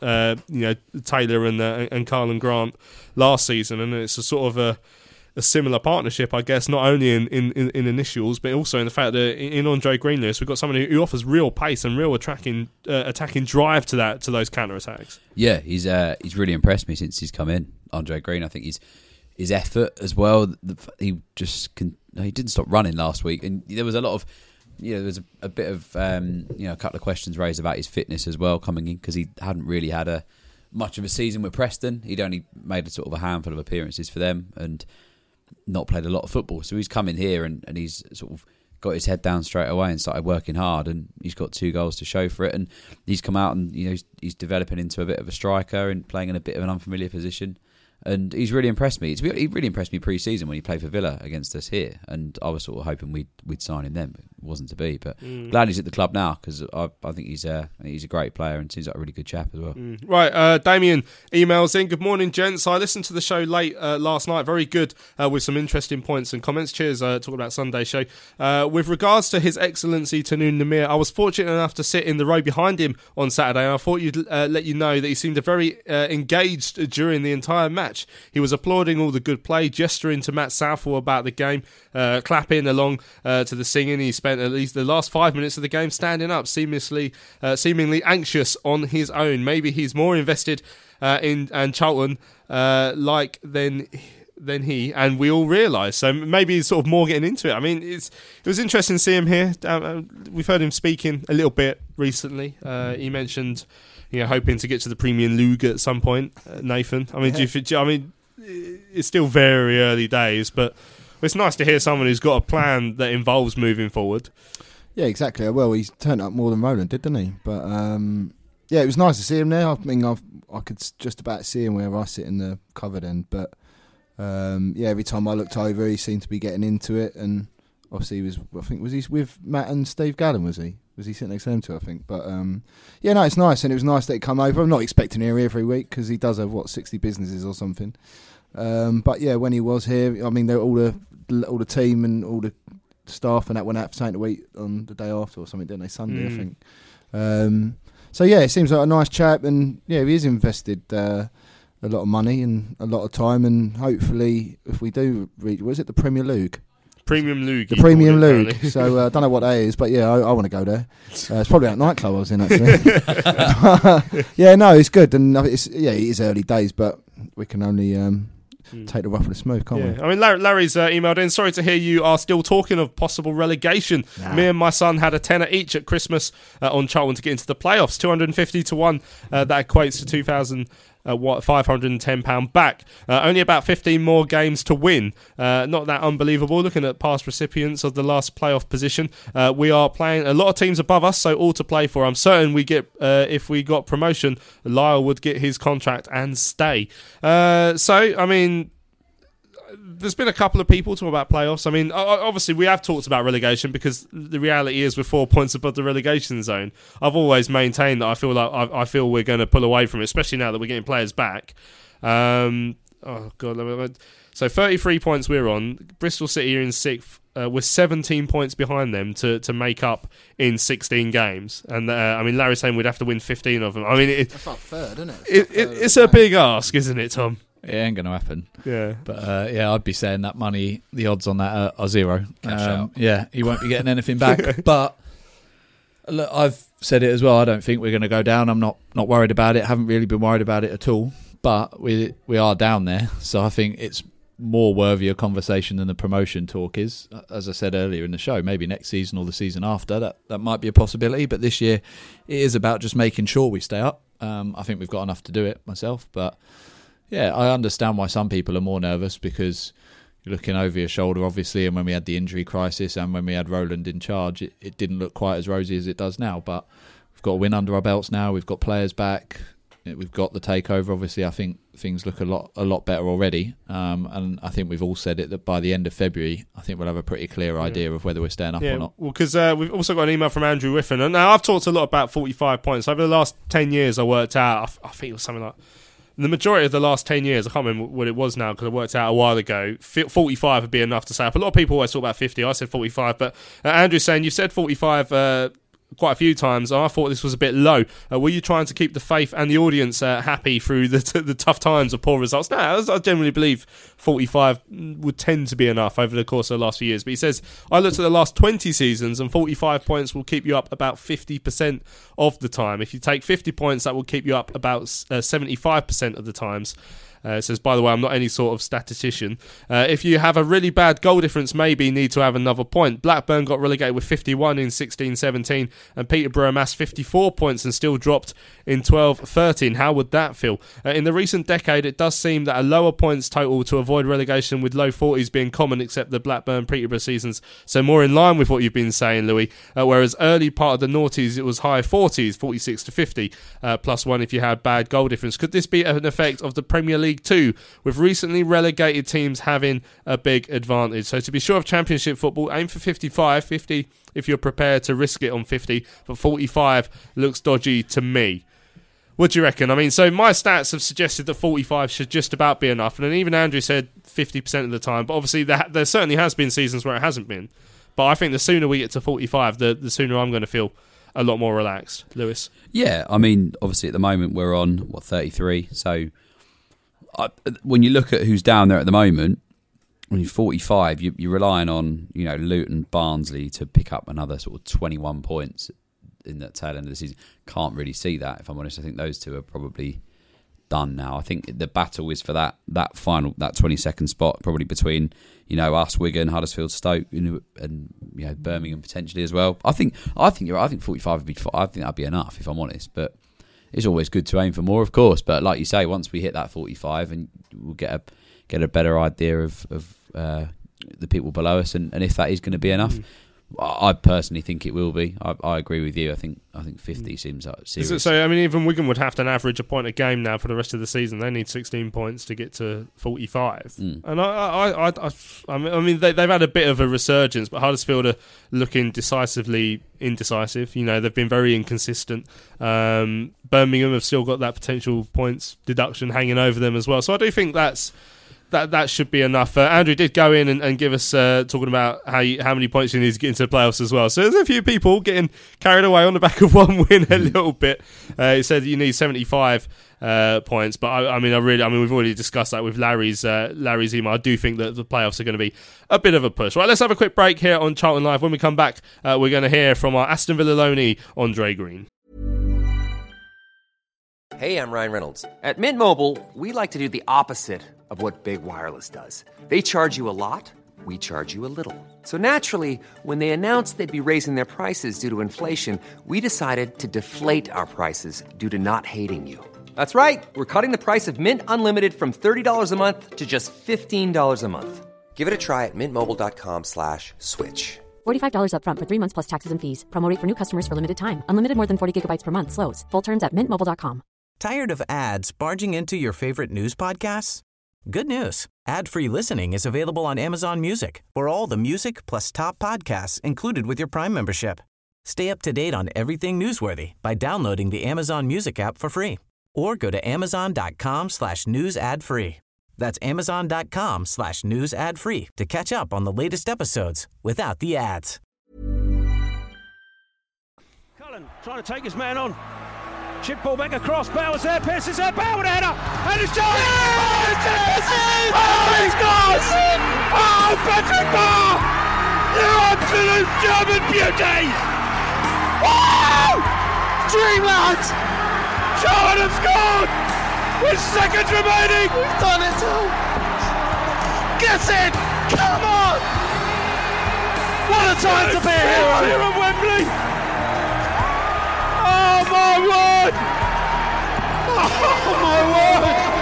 Taylor and Carlin Grant last season, and it's a sort of a similar partnership, I guess, not only in initials, but also in the fact that in Andre Greenless, we've got someone who offers real pace and real attacking drive to those counter attacks. Yeah, he's really impressed me since he's come in, Andre Green. I think his effort as well. He didn't stop running last week, and there was a lot of, there was a bit of a couple of questions raised about his fitness as well coming in, because he hadn't really had much of a season with Preston. He'd only made a handful of appearances for them and not played a lot of football. So he's come in here and he's sort of got his head down straight away and started working hard, and he's got 2 goals to show for it. And he's come out and he's developing into a bit of a striker and playing in a bit of an unfamiliar position. And he's really impressed me. He really impressed me pre-season when he played for Villa against us here, and I was sort of hoping we'd sign him then, but it wasn't to be. But glad he's at the club now, because I think he's a great player and seems like a really good chap as well. Right, Damien emails in. Good morning, gents. I listened to the show late last night. Very good, with some interesting points and comments. Cheers, talking about Sunday show. With regards to His Excellency Tanoon Namir, I was fortunate enough to sit in the row behind him on Saturday, and I thought you'd let you know that he seemed very engaged during the entire match. He was applauding all the good play, gesturing to Matt Southall about the game, clapping along to the singing. He spent at least the last 5 minutes of the game standing up, seemingly anxious on his own. Maybe he's more invested in Charlton than he, and we all realise. So maybe he's sort of more getting into it. I mean, it was interesting to see him here. We've heard him speaking a little bit recently. He mentioned, hoping to get to the Premier League at some point, Nathan. I mean, it's still very early days, but it's nice to hear someone who's got a plan that involves moving forward. Yeah, exactly. Well, he's turned up more than Roland did, didn't he? But it was nice to see him there. I mean, I could just about see him where I sit in the covered end, but every time I looked over, he seemed to be getting into it, and obviously was he with Matt and Steve Gallen, was he? Was he sitting next to them too, I think? But, it's nice. And it was nice that he come over. I'm not expecting him here every week, because he does have, 60 businesses or something. But, when he was here, I mean, all the team and all the staff and that went out for something to eat on the day after or something, didn't they? Sunday, I think. It seems like a nice chap. And, he is invested a lot of money and a lot of time. And hopefully, if we do reach, was it the Premier League? Premium League. The Premium League. So I don't know what that is, but I want to go there. It's probably that nightclub I was in, actually. It's good. And it is early days, but we can only take the rough and the smooth, can't we? I mean, Larry's emailed in. Sorry to hear you are still talking of possible relegation. Me and my son had a tenner each at Christmas on Charlton to get into the playoffs. 250 to 1. That equates to £510 back. Only about 15 more games to win. Not that unbelievable looking at past recipients of the last playoff position. We are playing a lot of teams above us, so all to play for. I'm certain we get if we got promotion, Lyle would get his contract and stay. There's been a couple of people talking about playoffs. I mean, obviously we have talked about relegation, because the reality is we're 4 points above the relegation zone. I've always maintained that I feel we're going to pull away from it, especially now that we're getting players back. So 33 points we're on. Bristol City are in 6th. We're 17 points behind them to make up in 16 games. And Larry's saying we'd have to win 15 of them. I mean, that's like third, isn't it? It's a big ask, isn't it, Tom? It ain't going to happen. Yeah. But, I'd be saying that money, the odds on that are zero. Cash out. Yeah, he won't be getting anything back. But Look, I've said it as well. I don't think we're going to go down. I'm not worried about it. Haven't really been worried about it at all. But we are down there, so I think it's more worthy of conversation than the promotion talk is. As I said earlier in the show, maybe next season or the season after, that might be a possibility. But this year, it is about just making sure we stay up. I think we've got enough to do it myself. But yeah, I understand why some people are more nervous, because you're looking over your shoulder, obviously, and when we had the injury crisis and when we had Roland in charge, it didn't look quite as rosy as it does now. But we've got a win under our belts now. We've got players back. We've got the takeover. Obviously, I think things look a lot better already. And I think we've all said it, that by the end of February, I think we'll have a pretty clear idea of whether we're staying up or not. Well, because we've also got an email from Andrew Whiffen. And now, I've talked a lot about 45 points. Over the last 10 years, I worked out, I think it was something like, the majority of the last 10 years, I can't remember what it was now because I worked out a while ago, 45 would be enough to say up. A lot of people always talk about 50. I said 45. But Andrew's saying, you said 45 quite a few times. I thought this was a bit low. Were you trying to keep the faith and the audience happy through the tough times of poor results? No, I generally believe 45 would tend to be enough over the course of the last few years. But he says, I looked at the last 20 seasons and 45 points will keep you up about 50% of the time. If you take 50 points, that will keep you up about 75% of the times. It says, by the way, I'm not any sort of statistician. If you have a really bad goal difference, maybe need to have another point. Blackburn got relegated with 51 in 16-17, and Peterborough amassed 54 points and still dropped in 12-13. How would that feel? In the recent decade, it does seem that a lower points total to avoid relegation, with low 40s being common, except the Blackburn-Peterborough seasons. So more in line with what you've been saying, Louis. Whereas early part of the noughties, it was high 40s, 46 to 50, plus one if you had bad goal difference. Could this be an effect of the Premier League 2, with recently relegated teams having a big advantage? So to be sure of Championship football, aim for 55, 50 if you're prepared to risk it on 50, but 45 looks dodgy to me. What do you reckon? I mean, so my stats have suggested that 45 should just about be enough, and then even Andrew said 50% of the time, but obviously there certainly has been seasons where it hasn't been. But I think the sooner we get to 45, the sooner I'm going to feel a lot more relaxed. Lewis? Yeah, I mean, obviously at the moment we're on, 33, so when you look at who's down there at the moment, when you're 45, you're relying on, Luton, Barnsley to pick up another sort of 21 points in that tail end of the season. Can't really see that, if I'm honest. I think those two are probably done now. I think the battle is for that final, that 22nd spot, probably between us, Wigan, Huddersfield, Stoke, and Birmingham potentially as well. I think you're right. I think 45 would be. I think that'd be enough, if I'm honest. But it's always good to aim for more, of course. But like you say, once we hit that 45, and we'll get a better idea of the people below us, and if that is going to be enough. I personally think it will be. I agree with you. I think 50 seems serious. So I mean, even Wigan would have to average a point a game now for the rest of the season. They need 16 points to get to 45. And I mean, they've had a bit of a resurgence, but Huddersfield are looking decisively indecisive. They've been very inconsistent. Birmingham have still got that potential points deduction hanging over them as well. So I do think that should be enough. Andrew did go in and give us talking about how many points you need to get into the playoffs as well. So there's a few people getting carried away on the back of one win a little bit. He said you need 75 points, but I mean we've already discussed that with Larry's email. I do think that the playoffs are going to be a bit of a push. Right, let's have a quick break here on Charlton Live. When we come back, we're going to hear from our Aston Villa loanee, Andre Green. Hey, I'm Ryan Reynolds. At Mint Mobile, we like to do the opposite of what Big Wireless does. They charge you a lot, we charge you a little. So naturally, when they announced they'd be raising their prices due to inflation, we decided to deflate our prices due to not hating you. That's right. We're cutting the price of Mint Unlimited from $30 a month to just $15 a month. Give it a try at mintmobile.com/switch. $45 up front for 3 months plus taxes and fees. Promo rate for new customers for limited time. Unlimited more than 40 gigabytes per month. Slows full terms at mintmobile.com. Tired of ads barging into your favorite news podcasts? Good news. Ad-free listening is available on Amazon Music for all the music plus top podcasts included with your Prime membership. Stay up to date on everything newsworthy by downloading the Amazon Music app for free or go to amazon.com/news ad free. That's amazon.com/news ad free to catch up on the latest episodes without the ads. Cullen trying to take his man on. Chip ball back across, Bowers there, Pearson's there, Bowers header, and it's John! Oh, he scores! Oh, Patrick Barr! You absolute German beauty! Oh! Dreamland! Charlton have scored! With seconds remaining! We've done it all! Get in! Come on! What a time to be here at Wembley! Oh my word! Oh my word!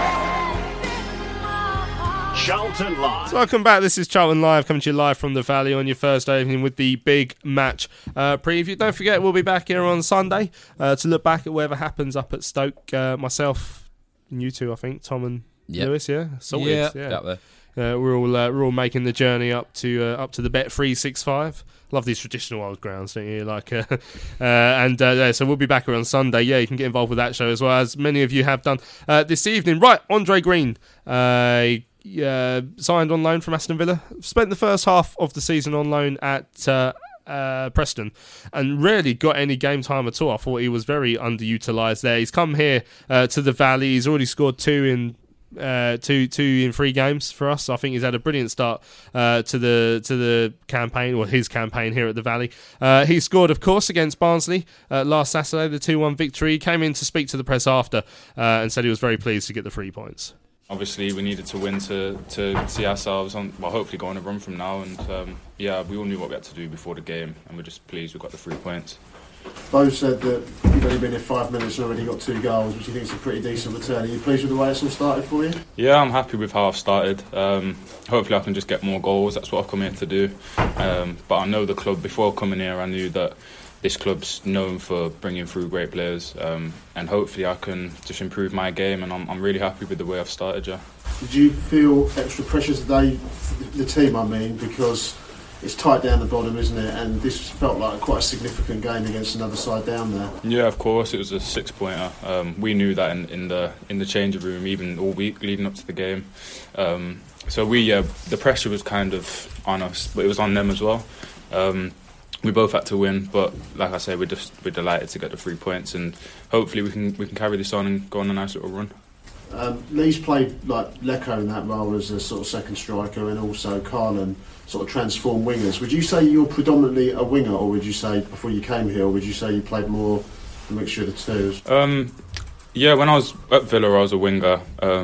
Charlton Live. So welcome back. This is Charlton Live, coming to you live from the Valley on your Thursday evening with the big match preview. Don't forget, we'll be back here on Sunday to look back at whatever happens up at Stoke. Myself and you two, I think, Tom and Lewis. Yeah, sorted. Yeah. We're all making the journey up to the Bet365. Love these traditional old grounds, don't you? So we'll be back here on Sunday. Yeah, you can get involved with that show as well, as many of you have done this evening. Right, Andre Green. Signed on loan from Aston Villa. Spent the first half of the season on loan at Preston and rarely got any game time at all. I thought he was very underutilised there. He's come here to the Valley. He's already scored two in 3 games for us. I think he's had a brilliant start to the campaign, or his campaign here at the Valley. He scored, of course, against Barnsley last Saturday, the 2-1 victory. He came in to speak to the press after and said he was very pleased to get the 3 points. Obviously, we needed to win to see ourselves on, hopefully go on a run from now. And we all knew what we had to do before the game, and we're just pleased we got the 3 points. Bo said that you've only been here 5 minutes and already got 2 goals, which you think is a pretty decent return. Are you pleased with the way it's all started for you? Yeah, I'm happy with how I've started. Hopefully, I can just get more goals. That's what I've come here to do. But I know the club. Before coming here, I knew that this club's known for bringing through great players, and hopefully I can just improve my game, and I'm really happy with the way I've started. Yeah. Did you feel extra pressure today, the team I mean, because it's tight down the bottom, isn't it? And this felt like quite a significant game against another side down there. Yeah, of course, it was a 6-pointer. We knew that in the changing room, even all week leading up to the game. So the pressure was kind of on us, but it was on them as well. We both had to win, but like I say, we're delighted to get the 3 points, and hopefully we can carry this on and go on a nice little run. Lee's played like Lecco in that role as a sort of second striker, and also Carlin sort of transformed wingers. Would you say you're predominantly a winger, or would you say before you came here, or would you say you played more a mixture of the two? Yeah, when I was at Villa, I was a winger.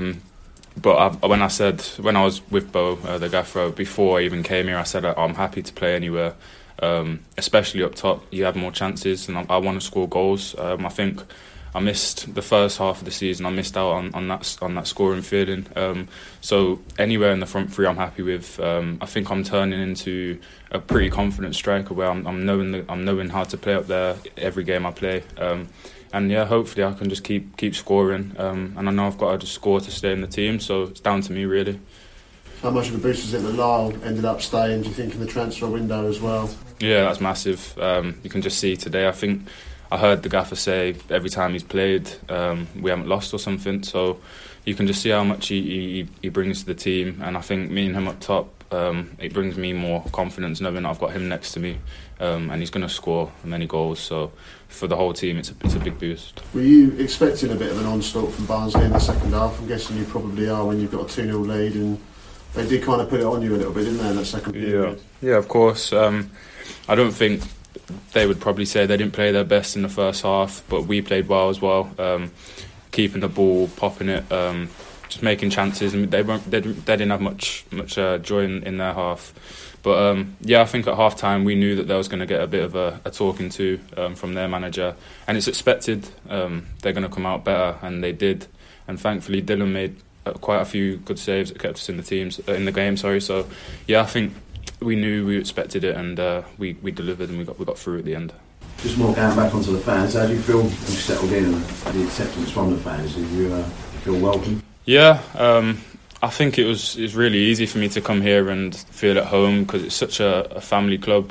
But when I was with Bo, the gaffer, before I even came here, I said I'm happy to play anywhere. Especially up top, you have more chances, and I want to score goals. I think I missed the first half of the season. I missed out on that scoring feeling. So anywhere in the front three, I'm happy with. I think I'm turning into a pretty confident striker where I'm knowing how to play up there every game I play. And yeah, hopefully I can just keep scoring. And I know I've got to just score to stay in the team. So it's down to me really. How much of a boost was it that Lyle ended up staying, do you think, in the transfer window as well? Yeah, that's massive. You can just see today, I think I heard the gaffer say every time he's played, we haven't lost or something. So you can just see how much he brings to the team. And I think me and him up top, it brings me more confidence knowing I've got him next to me, and he's going to score many goals. So for the whole team, it's a big boost. Were you expecting a bit of an onslaught from Barnsley in the second half? I'm guessing you probably are when you've got a 2-0 lead, and they did kind of put it on you a little bit, didn't they, in that second period? Yeah, of course. I don't think they would probably say they didn't play their best in the first half, but we played well as well, keeping the ball, popping it, just making chances, and they didn't have much joy in their half. But I think at half time we knew that they was going to get a bit of a talking to from their manager, and it's expected. They're going to come out better, and they did. And thankfully Dylan made quite a few good saves that kept us in the game. So yeah, I think we knew, we expected it, and we delivered, and we got through at the end. Just more going back onto the fans, how do you feel when you settled in and the acceptance from the fans? Do you feel welcome? Yeah, I think it was really easy for me to come here and feel at home because it's such a family club.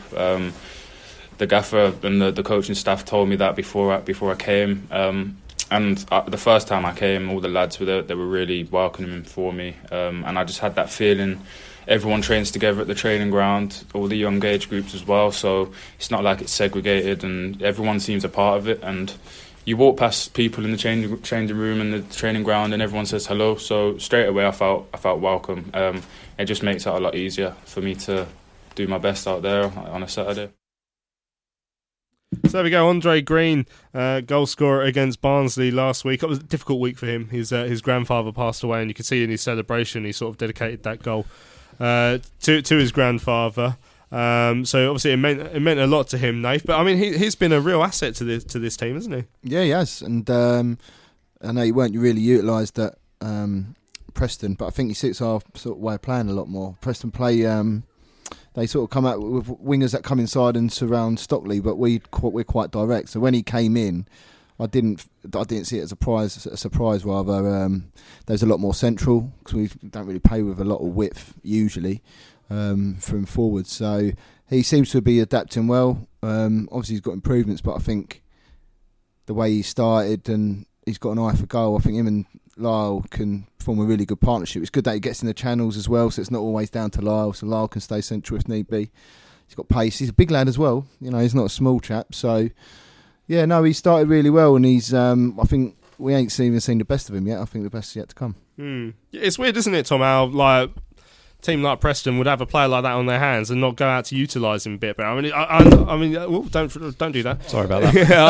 The gaffer and the coaching staff told me that before I came. And the first time I came, all the lads were there, they were really welcoming for me. And I just had that feeling. Everyone trains together at the training ground, all the young age groups as well. So it's not like it's segregated, and everyone seems a part of it. And you walk past people in the changing room and the training ground, and everyone says hello. So straight away, I felt welcome. It just makes it a lot easier for me to do my best out there on a Saturday. So there we go. Andre Green, goal scorer against Barnsley last week. It was a difficult week for him. His grandfather passed away, and you could see in his celebration he sort of dedicated that goal to his grandfather. So obviously it meant a lot to him, Nath. But I mean, he's been a real asset to this team, hasn't he? Yeah, he has. And I know he weren't really utilised at Preston, but I think he suits our sort of way of playing a lot more. Preston play. They sort of come out with wingers that come inside and surround Stockley, but we're quite direct. So when he came in, I didn't see it as a surprise rather. There's a lot more central because we don't really play with a lot of width usually from forwards. So he seems to be adapting well. Obviously he's got improvements, but I think the way he started and he's got an eye for goal. I think him and Lyle can form a really good partnership. It's good that he gets in the channels as well, so it's not always down to Lyle. So Lyle can stay central if need be. He's got pace. He's a big lad as well. You know, he's not a small chap. So yeah, no, he started really well, and he's. I think we ain't even seen the best of him yet. I think the best is yet to come. It's weird, isn't it, Tom? How like a team like Preston would have a player like that on their hands and not go out to utilise him a bit better. I mean, don't do that. Sorry about that. Yeah,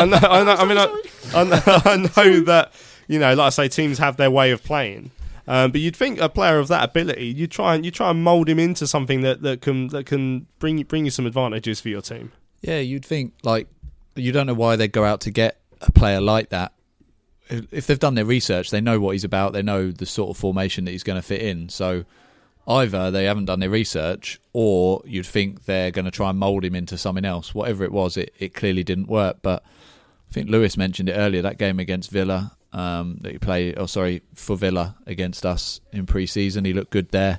I know that. You know, like I say, teams have their way of playing, but you'd think a player of that ability, you try and mould him into something that can bring you some advantages for your team. Yeah, you'd think like you don't know why they'd go out to get a player like that. If they've done their research, they know what he's about. They know the sort of formation that he's going to fit in. So either they haven't done their research, or you'd think they're going to try and mould him into something else. Whatever it was, it clearly didn't work. But I think Lewis mentioned it earlier. That game against Villa. That he played, for Villa against us in pre-season. He looked good there.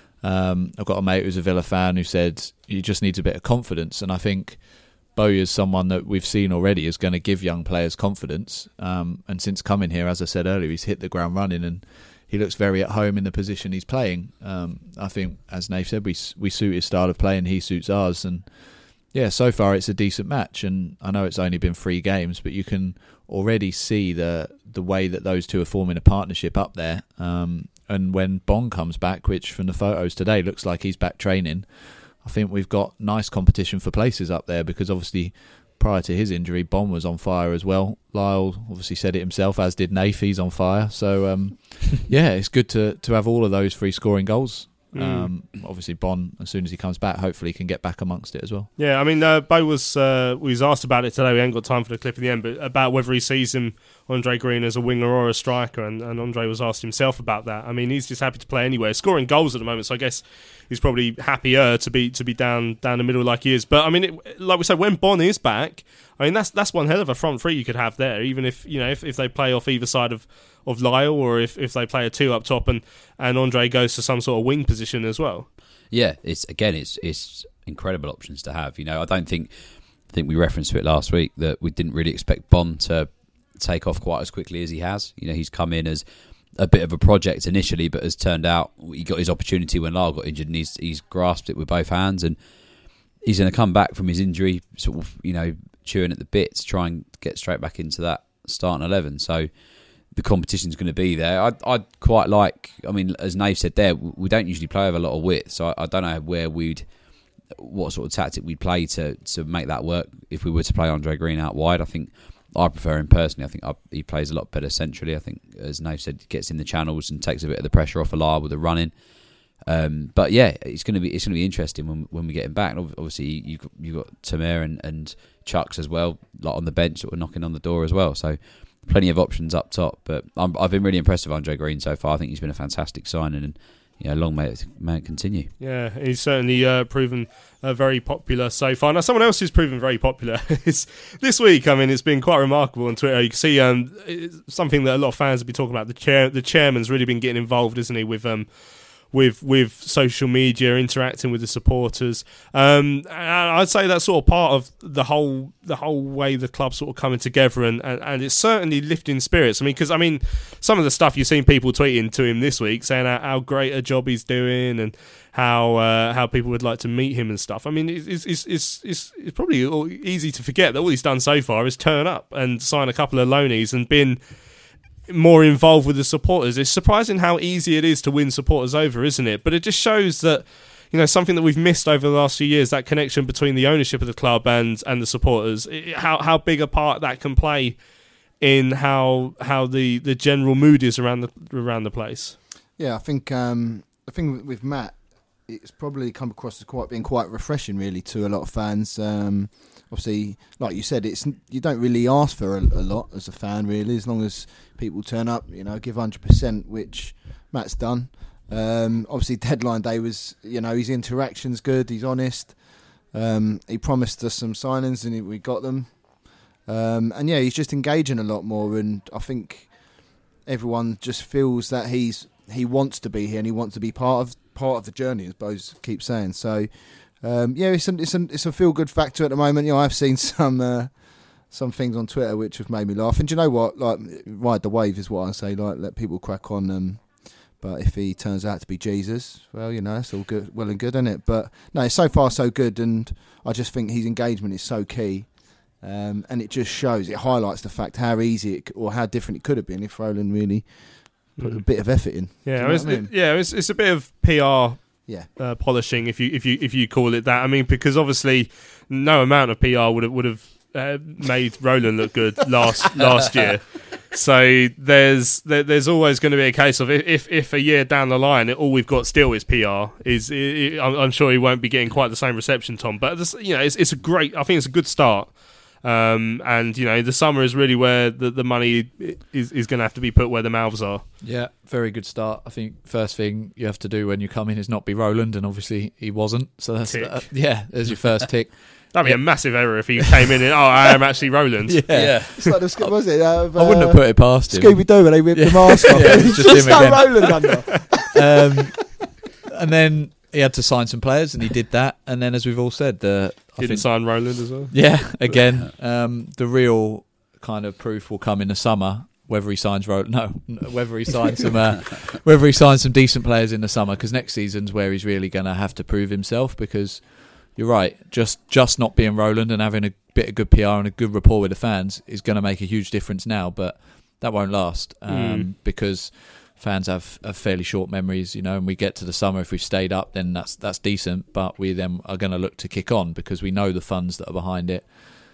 I've got a mate who's a Villa fan who said he just needs a bit of confidence, and I think Bowyer's someone that we've seen already is going to give young players confidence. And since coming here, as I said earlier, he's hit the ground running, and he looks very at home in the position he's playing. I think, as Nave said, we suit his style of play, and he suits ours. And yeah, so far it's a decent match, and I know it's only been 3 games, but you can already see the way that those two are forming a partnership up there. And when Bond comes back, which from the photos today looks like he's back training, I think we've got nice competition for places up there, because obviously prior to his injury, Bond was on fire as well. Lyle obviously said it himself, as did Nath, he's on fire. So yeah, it's good to have all of those 3 scoring goals. Obviously Bond, as soon as he comes back, hopefully he can get back amongst it as well. Yeah, I mean, Bo was asked about it today. We haven't got time for the clip in the end, but about whether he sees him, Andre Green, as a winger or a striker, and Andre was asked himself about that. I mean, he's just happy to play anywhere, scoring goals at the moment, so I guess he's probably happier to be down the middle like he is. But I mean, like we said, when Bond is back, I mean, that's one hell of a front 3 you could have there, even if they play off either side of Lyle, or if they play a 2 up top and Andre goes to some sort of wing position as well. Yeah, it's incredible options to have. You know, I think we referenced to it last week that we didn't really expect Bond to take off quite as quickly as he has. You know, he's come in as a bit of a project initially, but has turned out he got his opportunity when Lyle got injured, and he's grasped it with both hands, and he's going to come back from his injury sort of, you know, chewing at the bit to try and get straight back into that starting 11. So the competition's going to be there. I'd quite like, I mean, as Nave said there, we don't usually play with a lot of width, so I don't know what sort of tactic we'd play to make that work if we were to play Andre Green out wide. I think I prefer him personally. I think he plays a lot better centrally. I think, as Nave said, he gets in the channels and takes a bit of the pressure off Lyle with the running. But yeah, it's going to be interesting when we get him back. And obviously, you've got Tamer and Chucks as well, like on the bench, that were knocking on the door as well. So plenty of options up top. But I've been really impressed with Andre Green so far. I think he's been a fantastic signing, and long may it continue. Yeah, he's certainly proven very popular so far. Now, someone else who's proven very popular is this week. I mean, it's been quite remarkable on Twitter. You can see something that a lot of fans have been talking about. The chairman's really been getting involved, isn't he, with social media, interacting with the supporters. And I'd say that's sort of part of the whole way the club's sort of coming together, and it's certainly lifting spirits. I mean, some of the stuff you've seen people tweeting to him this week, saying how great a job he's doing and how people would like to meet him and stuff. I mean, it's probably easy to forget that all he's done so far is turn up and sign a couple of loanies and been more involved with the supporters. It's surprising how easy it is to win supporters over, isn't it? But it just shows that, something that we've missed over the last few years, that connection between the ownership of the club and the supporters. How big a part that can play in how the general mood is around the place. Yeah, I think the thing with Matt, it's probably come across as being quite refreshing, really, to a lot of fans. Obviously, like you said, you don't really ask for a lot as a fan, really, as long as people turn up, give 100%, which Matt's done. Obviously, deadline day was, his interaction's good, he's honest. He promised us some signings and we got them. And yeah, he's just engaging a lot more, and I think everyone just feels that he wants to be here and he wants to be part of the journey, as Bose keeps saying. So yeah, it's a feel good factor at the moment. I've seen some things on Twitter which have made me laugh. And do you know what? Like, ride the wave is what I say. Like, let people crack on. But if he turns out to be Jesus, well, it's all good, well and good, isn't it? But no, so far so good, and I just think his engagement is so key. And it just shows, it highlights the fact how easy or how different it could have been if Roland really put a bit of effort in. Yeah, it's a bit of PR. Yeah, polishing, if you call it that. I mean, because obviously no amount of PR would have made Roland look good last year. So there's always going to be a case of if a year down the line all we've got still is PR, I'm sure he won't be getting quite the same reception, Tom. But it's a great. I think it's a good start. And the summer is really where the money is going to have to be put where the mouths are. Yeah, very good start. I think first thing you have to do when you come in is not be Roland, and obviously he wasn't. So that's there's your first tick. That'd be a massive error if he came in and I am actually Roland. Yeah. It's like was it? I wouldn't have put it past him. Scooby-Doo when they ripped the mask off. Yeah, it's just him again. Roland under. And then he had to sign some players, and he did that. And then, as we've all said, didn't sign Roland as well. Yeah, again, the real kind of proof will come in the summer. Whether he signs whether he signs some decent players in the summer, because next season's where he's really going to have to prove himself. Because you're right, just not being Roland and having a bit of good PR and a good rapport with the fans is going to make a huge difference now. But that won't last because fans have fairly short memories, and we get to the summer, if we've stayed up, then that's decent, but we then are going to look to kick on because we know the funds that are behind it,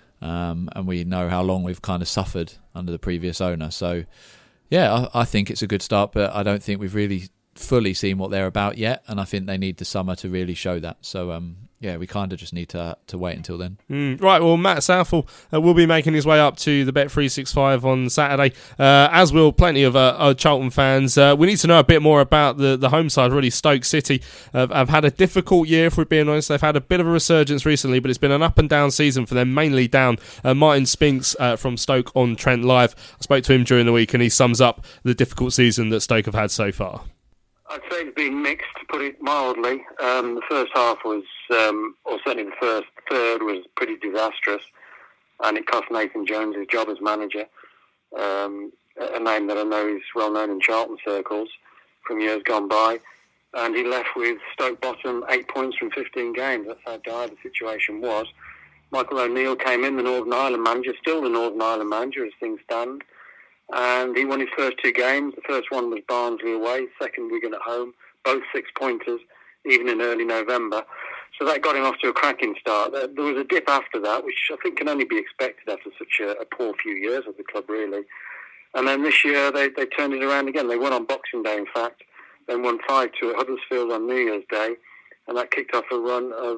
and we know how long we've kind of suffered under the previous owner. So yeah, I think it's a good start, but I don't think we've really fully seen what they're about yet, and I think they need the summer to really show that. So yeah, we kind of just need to wait until then. Right, well, Matt Southall will be making his way up to the Bet365 on Saturday, as will plenty of Charlton fans. We need to know a bit more about the home side, really. Stoke City have had a difficult year, if we're being honest. They've had a bit of a resurgence recently, but it's been an up and down season for them, mainly down. Martin Spinks from Stoke-on-Trent Live. I spoke to him during the week, and he sums up the difficult season that Stoke have had so far. I'd say it's been mixed, to put it mildly. The first half was, or certainly the first third, was pretty disastrous, and it cost Nathan Jones his job as manager, a name that I know is well known in Charlton circles from years gone by, and he left with Stoke bottom 8 points from 15 games. That's how dire the situation was. Michael O'Neill came in, the Northern Ireland manager, still the Northern Ireland manager as things stand. And he won his first two games. The first one was Barnsley away, second Wigan at home, both 6-pointers, even in early November. So that got him off to a cracking start. There was a dip after that, which I think can only be expected after such a poor few years of the club, really. And then this year they turned it around again. They won on Boxing Day, in fact. Then won 5-2 at Huddersfield on New Year's Day. And that kicked off a run of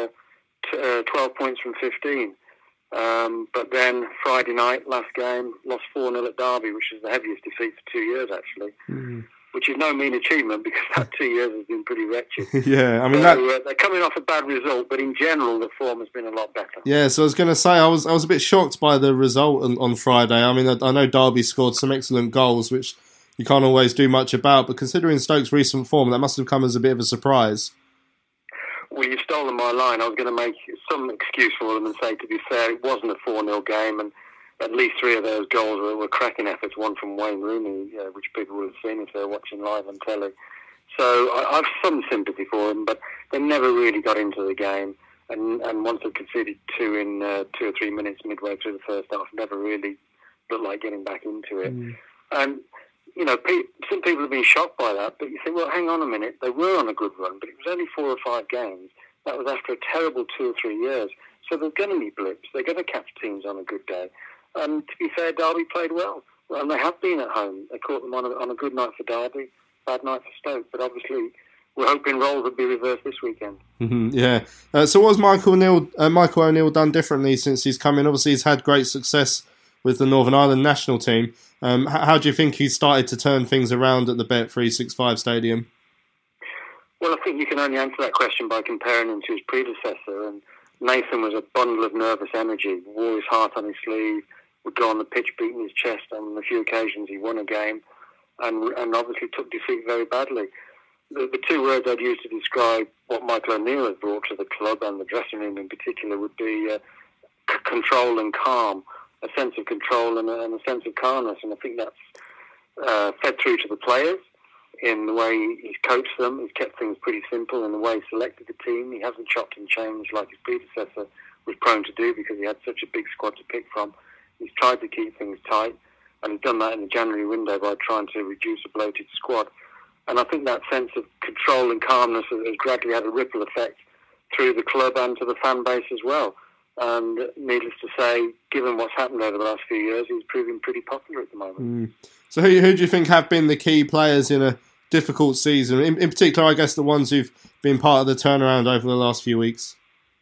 12 points from 15. But then Friday night, last game, lost 4-0 at Derby, which is the heaviest defeat for 2 years, actually, which is no mean achievement because that 2 years has been pretty wretched. Yeah, I mean, they're coming off a bad result, but in general, the form has been a lot better. Yeah, so I was going to say, I was a bit shocked by the result on Friday. I mean, I know Derby scored some excellent goals, which you can't always do much about, but considering Stoke's recent form, that must have come as a bit of a surprise. Well, you've stolen my line. I was going to make some excuse for them and say, to be fair, it wasn't a 4-0 game, and at least 3 of those goals were cracking efforts, one from Wayne Rooney, which people would have seen if they were watching live on telly. So I've some sympathy for them, but they never really got into the game, and once they conceded 2 in 2 or 3 minutes midway through the first half, never really looked like getting back into it. And some people have been shocked by that, but you think, well, hang on a minute, they were on a good run, but it was only 4 or 5 games. That was after a terrible 2 or 3 years. So there's going to be blips. They're going to catch teams on a good day. And to be fair, Derby played well. And they have been at home. They caught them on a good night for Derby, bad night for Stoke. But obviously, we're hoping roles will be reversed this weekend. Yeah. So what's Michael O'Neill done differently since he's come in? Obviously, he's had great success with the Northern Ireland national team. How do you think he's started to turn things around at the Bet365 Stadium? Well, I think you can only answer that question by comparing him to his predecessor. And Nathan was a bundle of nervous energy, wore his heart on his sleeve, would go on the pitch beating his chest. On a few occasions he won a game and obviously took defeat very badly. The 2 words I'd use to describe what Michael O'Neill has brought to the club and the dressing room in particular would be control and calm, a sense of control and a sense of calmness. And I think that's fed through to the players in the way he's coached them. He's kept things pretty simple in the way he selected the team. He hasn't chopped and changed like his predecessor was prone to do because he had such a big squad to pick from. He's tried to keep things tight, and he's done that in the January window by trying to reduce a bloated squad. And I think that sense of control and calmness has gradually had a ripple effect through the club and to the fan base as well. And needless to say, given what's happened over the last few years, he's proving pretty popular at the moment. So who do you think have been the key players in a difficult season? In particular, I guess the ones who've been part of the turnaround over the last few weeks.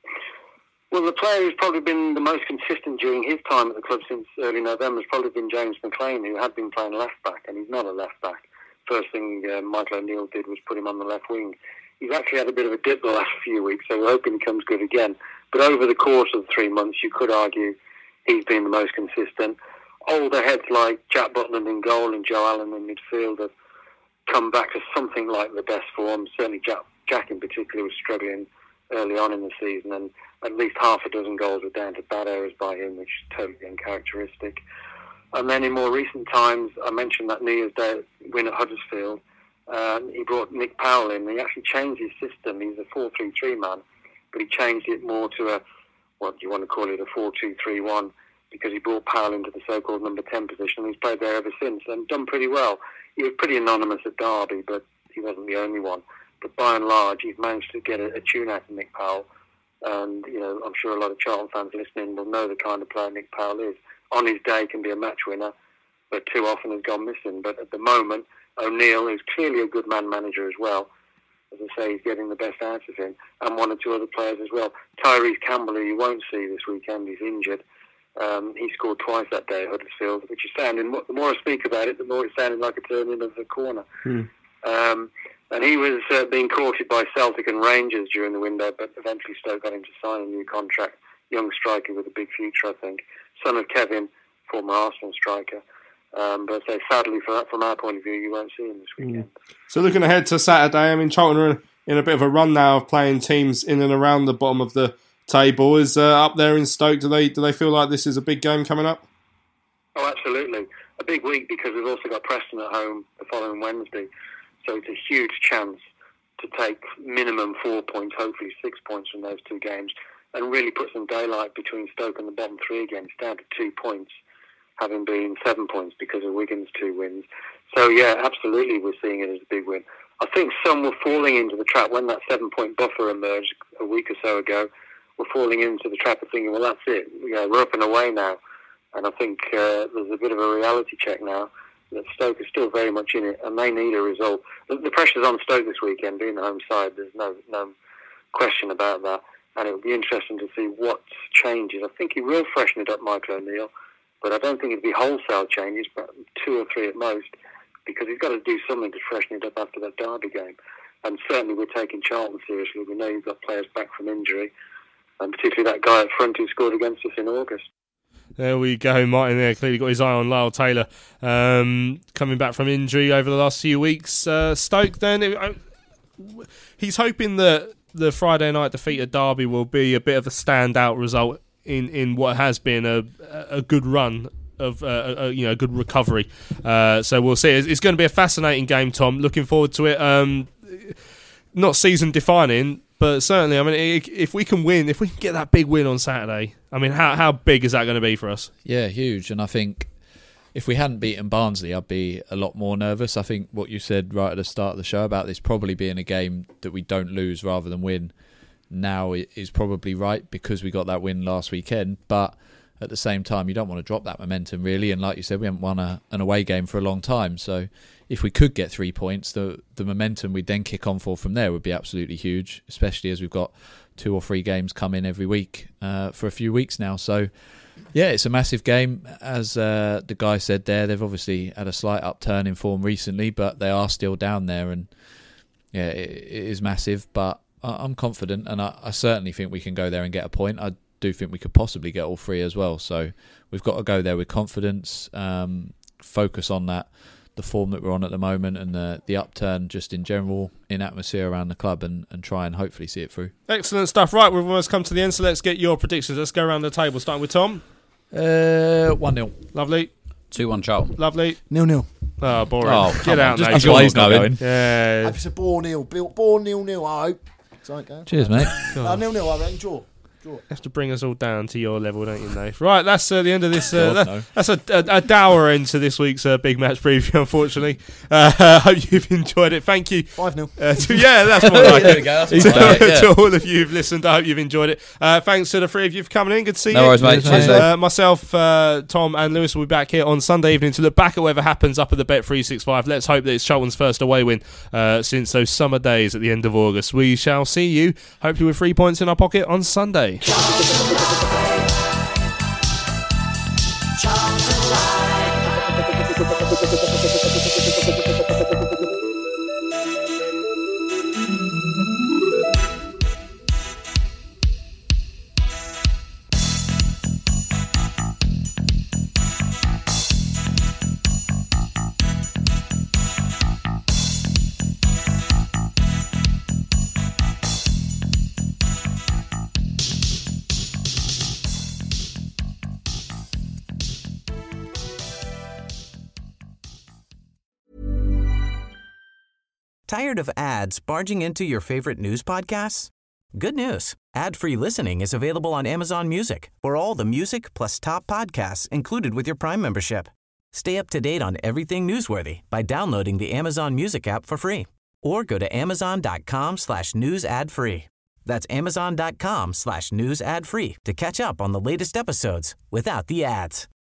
Well, the player who's probably been the most consistent during his time at the club since early November has probably been James McLean, who had been playing left-back, and he's not a left-back. First thing Michael O'Neill did was put him on the left wing. He's actually had a bit of a dip the last few weeks, so we're hoping he comes good again. But over the course of the 3 months, you could argue he's been the most consistent. Older heads like Jack Butland in goal and Joe Allen in midfield have come back to something like the best form. Certainly Jack in particular was struggling early on in the season, and at least half a dozen goals were down to bad errors by him, which is totally uncharacteristic. And then in more recent times, I mentioned that New Year's Day win at Huddersfield. He brought Nick Powell in. He actually changed his system. He's a 4-3-3 man, but he changed it more to what do you want to call it, a 4-2-3-1, because he brought Powell into the so-called number 10 position. He's played there ever since and done pretty well. He was pretty anonymous at Derby, but he wasn't the only one. But by and large, he's managed to get a tune out of Nick Powell. And, I'm sure a lot of Charlton fans listening will know the kind of player Nick Powell is. On his day can be a match winner, but too often has gone missing. But at the moment, O'Neill, who's clearly a good man manager as well, as I say, he's getting the best out of him, and 1 or 2 other players as well. Tyrese Campbell, who you won't see this weekend, he's injured. He scored twice that day at Huddersfield, which is sounding, the more I speak about it, the more it's sounding like a turn-in of the corner. And he was being courted by Celtic and Rangers during the window, but eventually Stoke got him to sign a new contract. Young striker with a big future, I think. Son of Kevin, former Arsenal striker. But sadly, from our point of view, you won't see him this weekend. So looking ahead to Saturday, I mean, Charlton are in a bit of a run now of playing teams in and around the bottom of the table. Is up there in Stoke, do they feel like this is a big game coming up? Oh, absolutely. A big week because we've also got Preston at home the following Wednesday. So it's a huge chance to take minimum 4 points, hopefully 6 points from those 2 games, and really put some daylight between Stoke and the bottom 3 again. It's down to 2 points, having been 7 points because of Wigan's 2 wins. So, yeah, absolutely we're seeing it as a big win. I think some were falling into the trap when that 7-point buffer emerged a week or so ago. We're falling into the trap of thinking, well, that's it. We're up and away now. And I think there's a bit of a reality check now that Stoke is still very much in it, and they need a result. The pressure's on Stoke this weekend, being the home side. There's no question about that. And it will be interesting to see what changes. I think he will freshen it up, Michael O'Neill, but I don't think it'll be wholesale changes, but 2 or 3 at most, because he's got to do something to freshen it up after that Derby game. And certainly we're taking Charlton seriously. We know you've got players back from injury, and particularly that guy up front who scored against us in August. There we go, Martin there clearly got his eye on Lyle Taylor, coming back from injury over the last few weeks. Stoke then, he's hoping that the Friday night defeat at Derby will be a bit of a standout result in what has been a good run of a good recovery. So we'll see. It's going to be a fascinating game, Tom. Looking forward to it. Not season defining, but certainly, I mean, if we can get that big win on Saturday, I mean, how big is that going to be for us? Yeah, huge. And I think if we hadn't beaten Barnsley, I'd be a lot more nervous. I think what you said right at the start of the show about this probably being a game that we don't lose rather than win now is probably right, because we got that win last weekend. But at the same time, you don't want to drop that momentum, really. And like you said, we haven't won an away game for a long time. So if we could get 3 points, the momentum we'd then kick on from there would be absolutely huge, especially as we've got 2 or 3 games coming every week for a few weeks now. So yeah, it's a massive game. As the guy said there, they've obviously had a slight upturn in form recently, but they are still down there. And yeah, it is massive, but I'm confident, and I certainly think we can go there and get a point. I do think we could possibly get all 3 as well. So we've got to go there with confidence, focus on the form that we're on at the moment, and the upturn just in general in atmosphere around the club, and try and hopefully see it through. Excellent stuff. Right, we've almost come to the end, so let's get your predictions. Let's go around the table, starting with Tom. 1-0. Lovely. 2-1 Charlton. Lovely. 0-0. Oh, boring. Oh, get out, just mate. that's why he's not going. Yeah. It's a ball 0-0, I hope. Sorry, go. Cheers, mate. 0-0, I reckon. Draw. You have to bring us all down to your level, don't you, Nath? Right, that's the end of this. No. That's a dour end to this week's big match preview, unfortunately. Hope you've enjoyed it. Thank you. 5-0. Yeah, that's more like there we go. That's more like it, to all of you who've listened, I hope you've enjoyed it. Thanks to the 3 of you for coming in. Good to see you. No worries, mate. Cheers, mate. Myself, Tom and Lewis will be back here on Sunday evening to look back at whatever happens up at the Bet365. Let's hope that it's Charlton's first away win since those summer days at the end of August. We shall see you, hopefully with 3 points in our pocket on Sunday. Tired of ads barging into your favorite news podcasts? Good news. Ad-free listening is available on Amazon Music for all the music plus top podcasts included with your Prime membership. Stay up to date on everything newsworthy by downloading the Amazon Music app for free, or go to amazon.com/news ad free. That's amazon.com/news ad free to catch up on the latest episodes without the ads.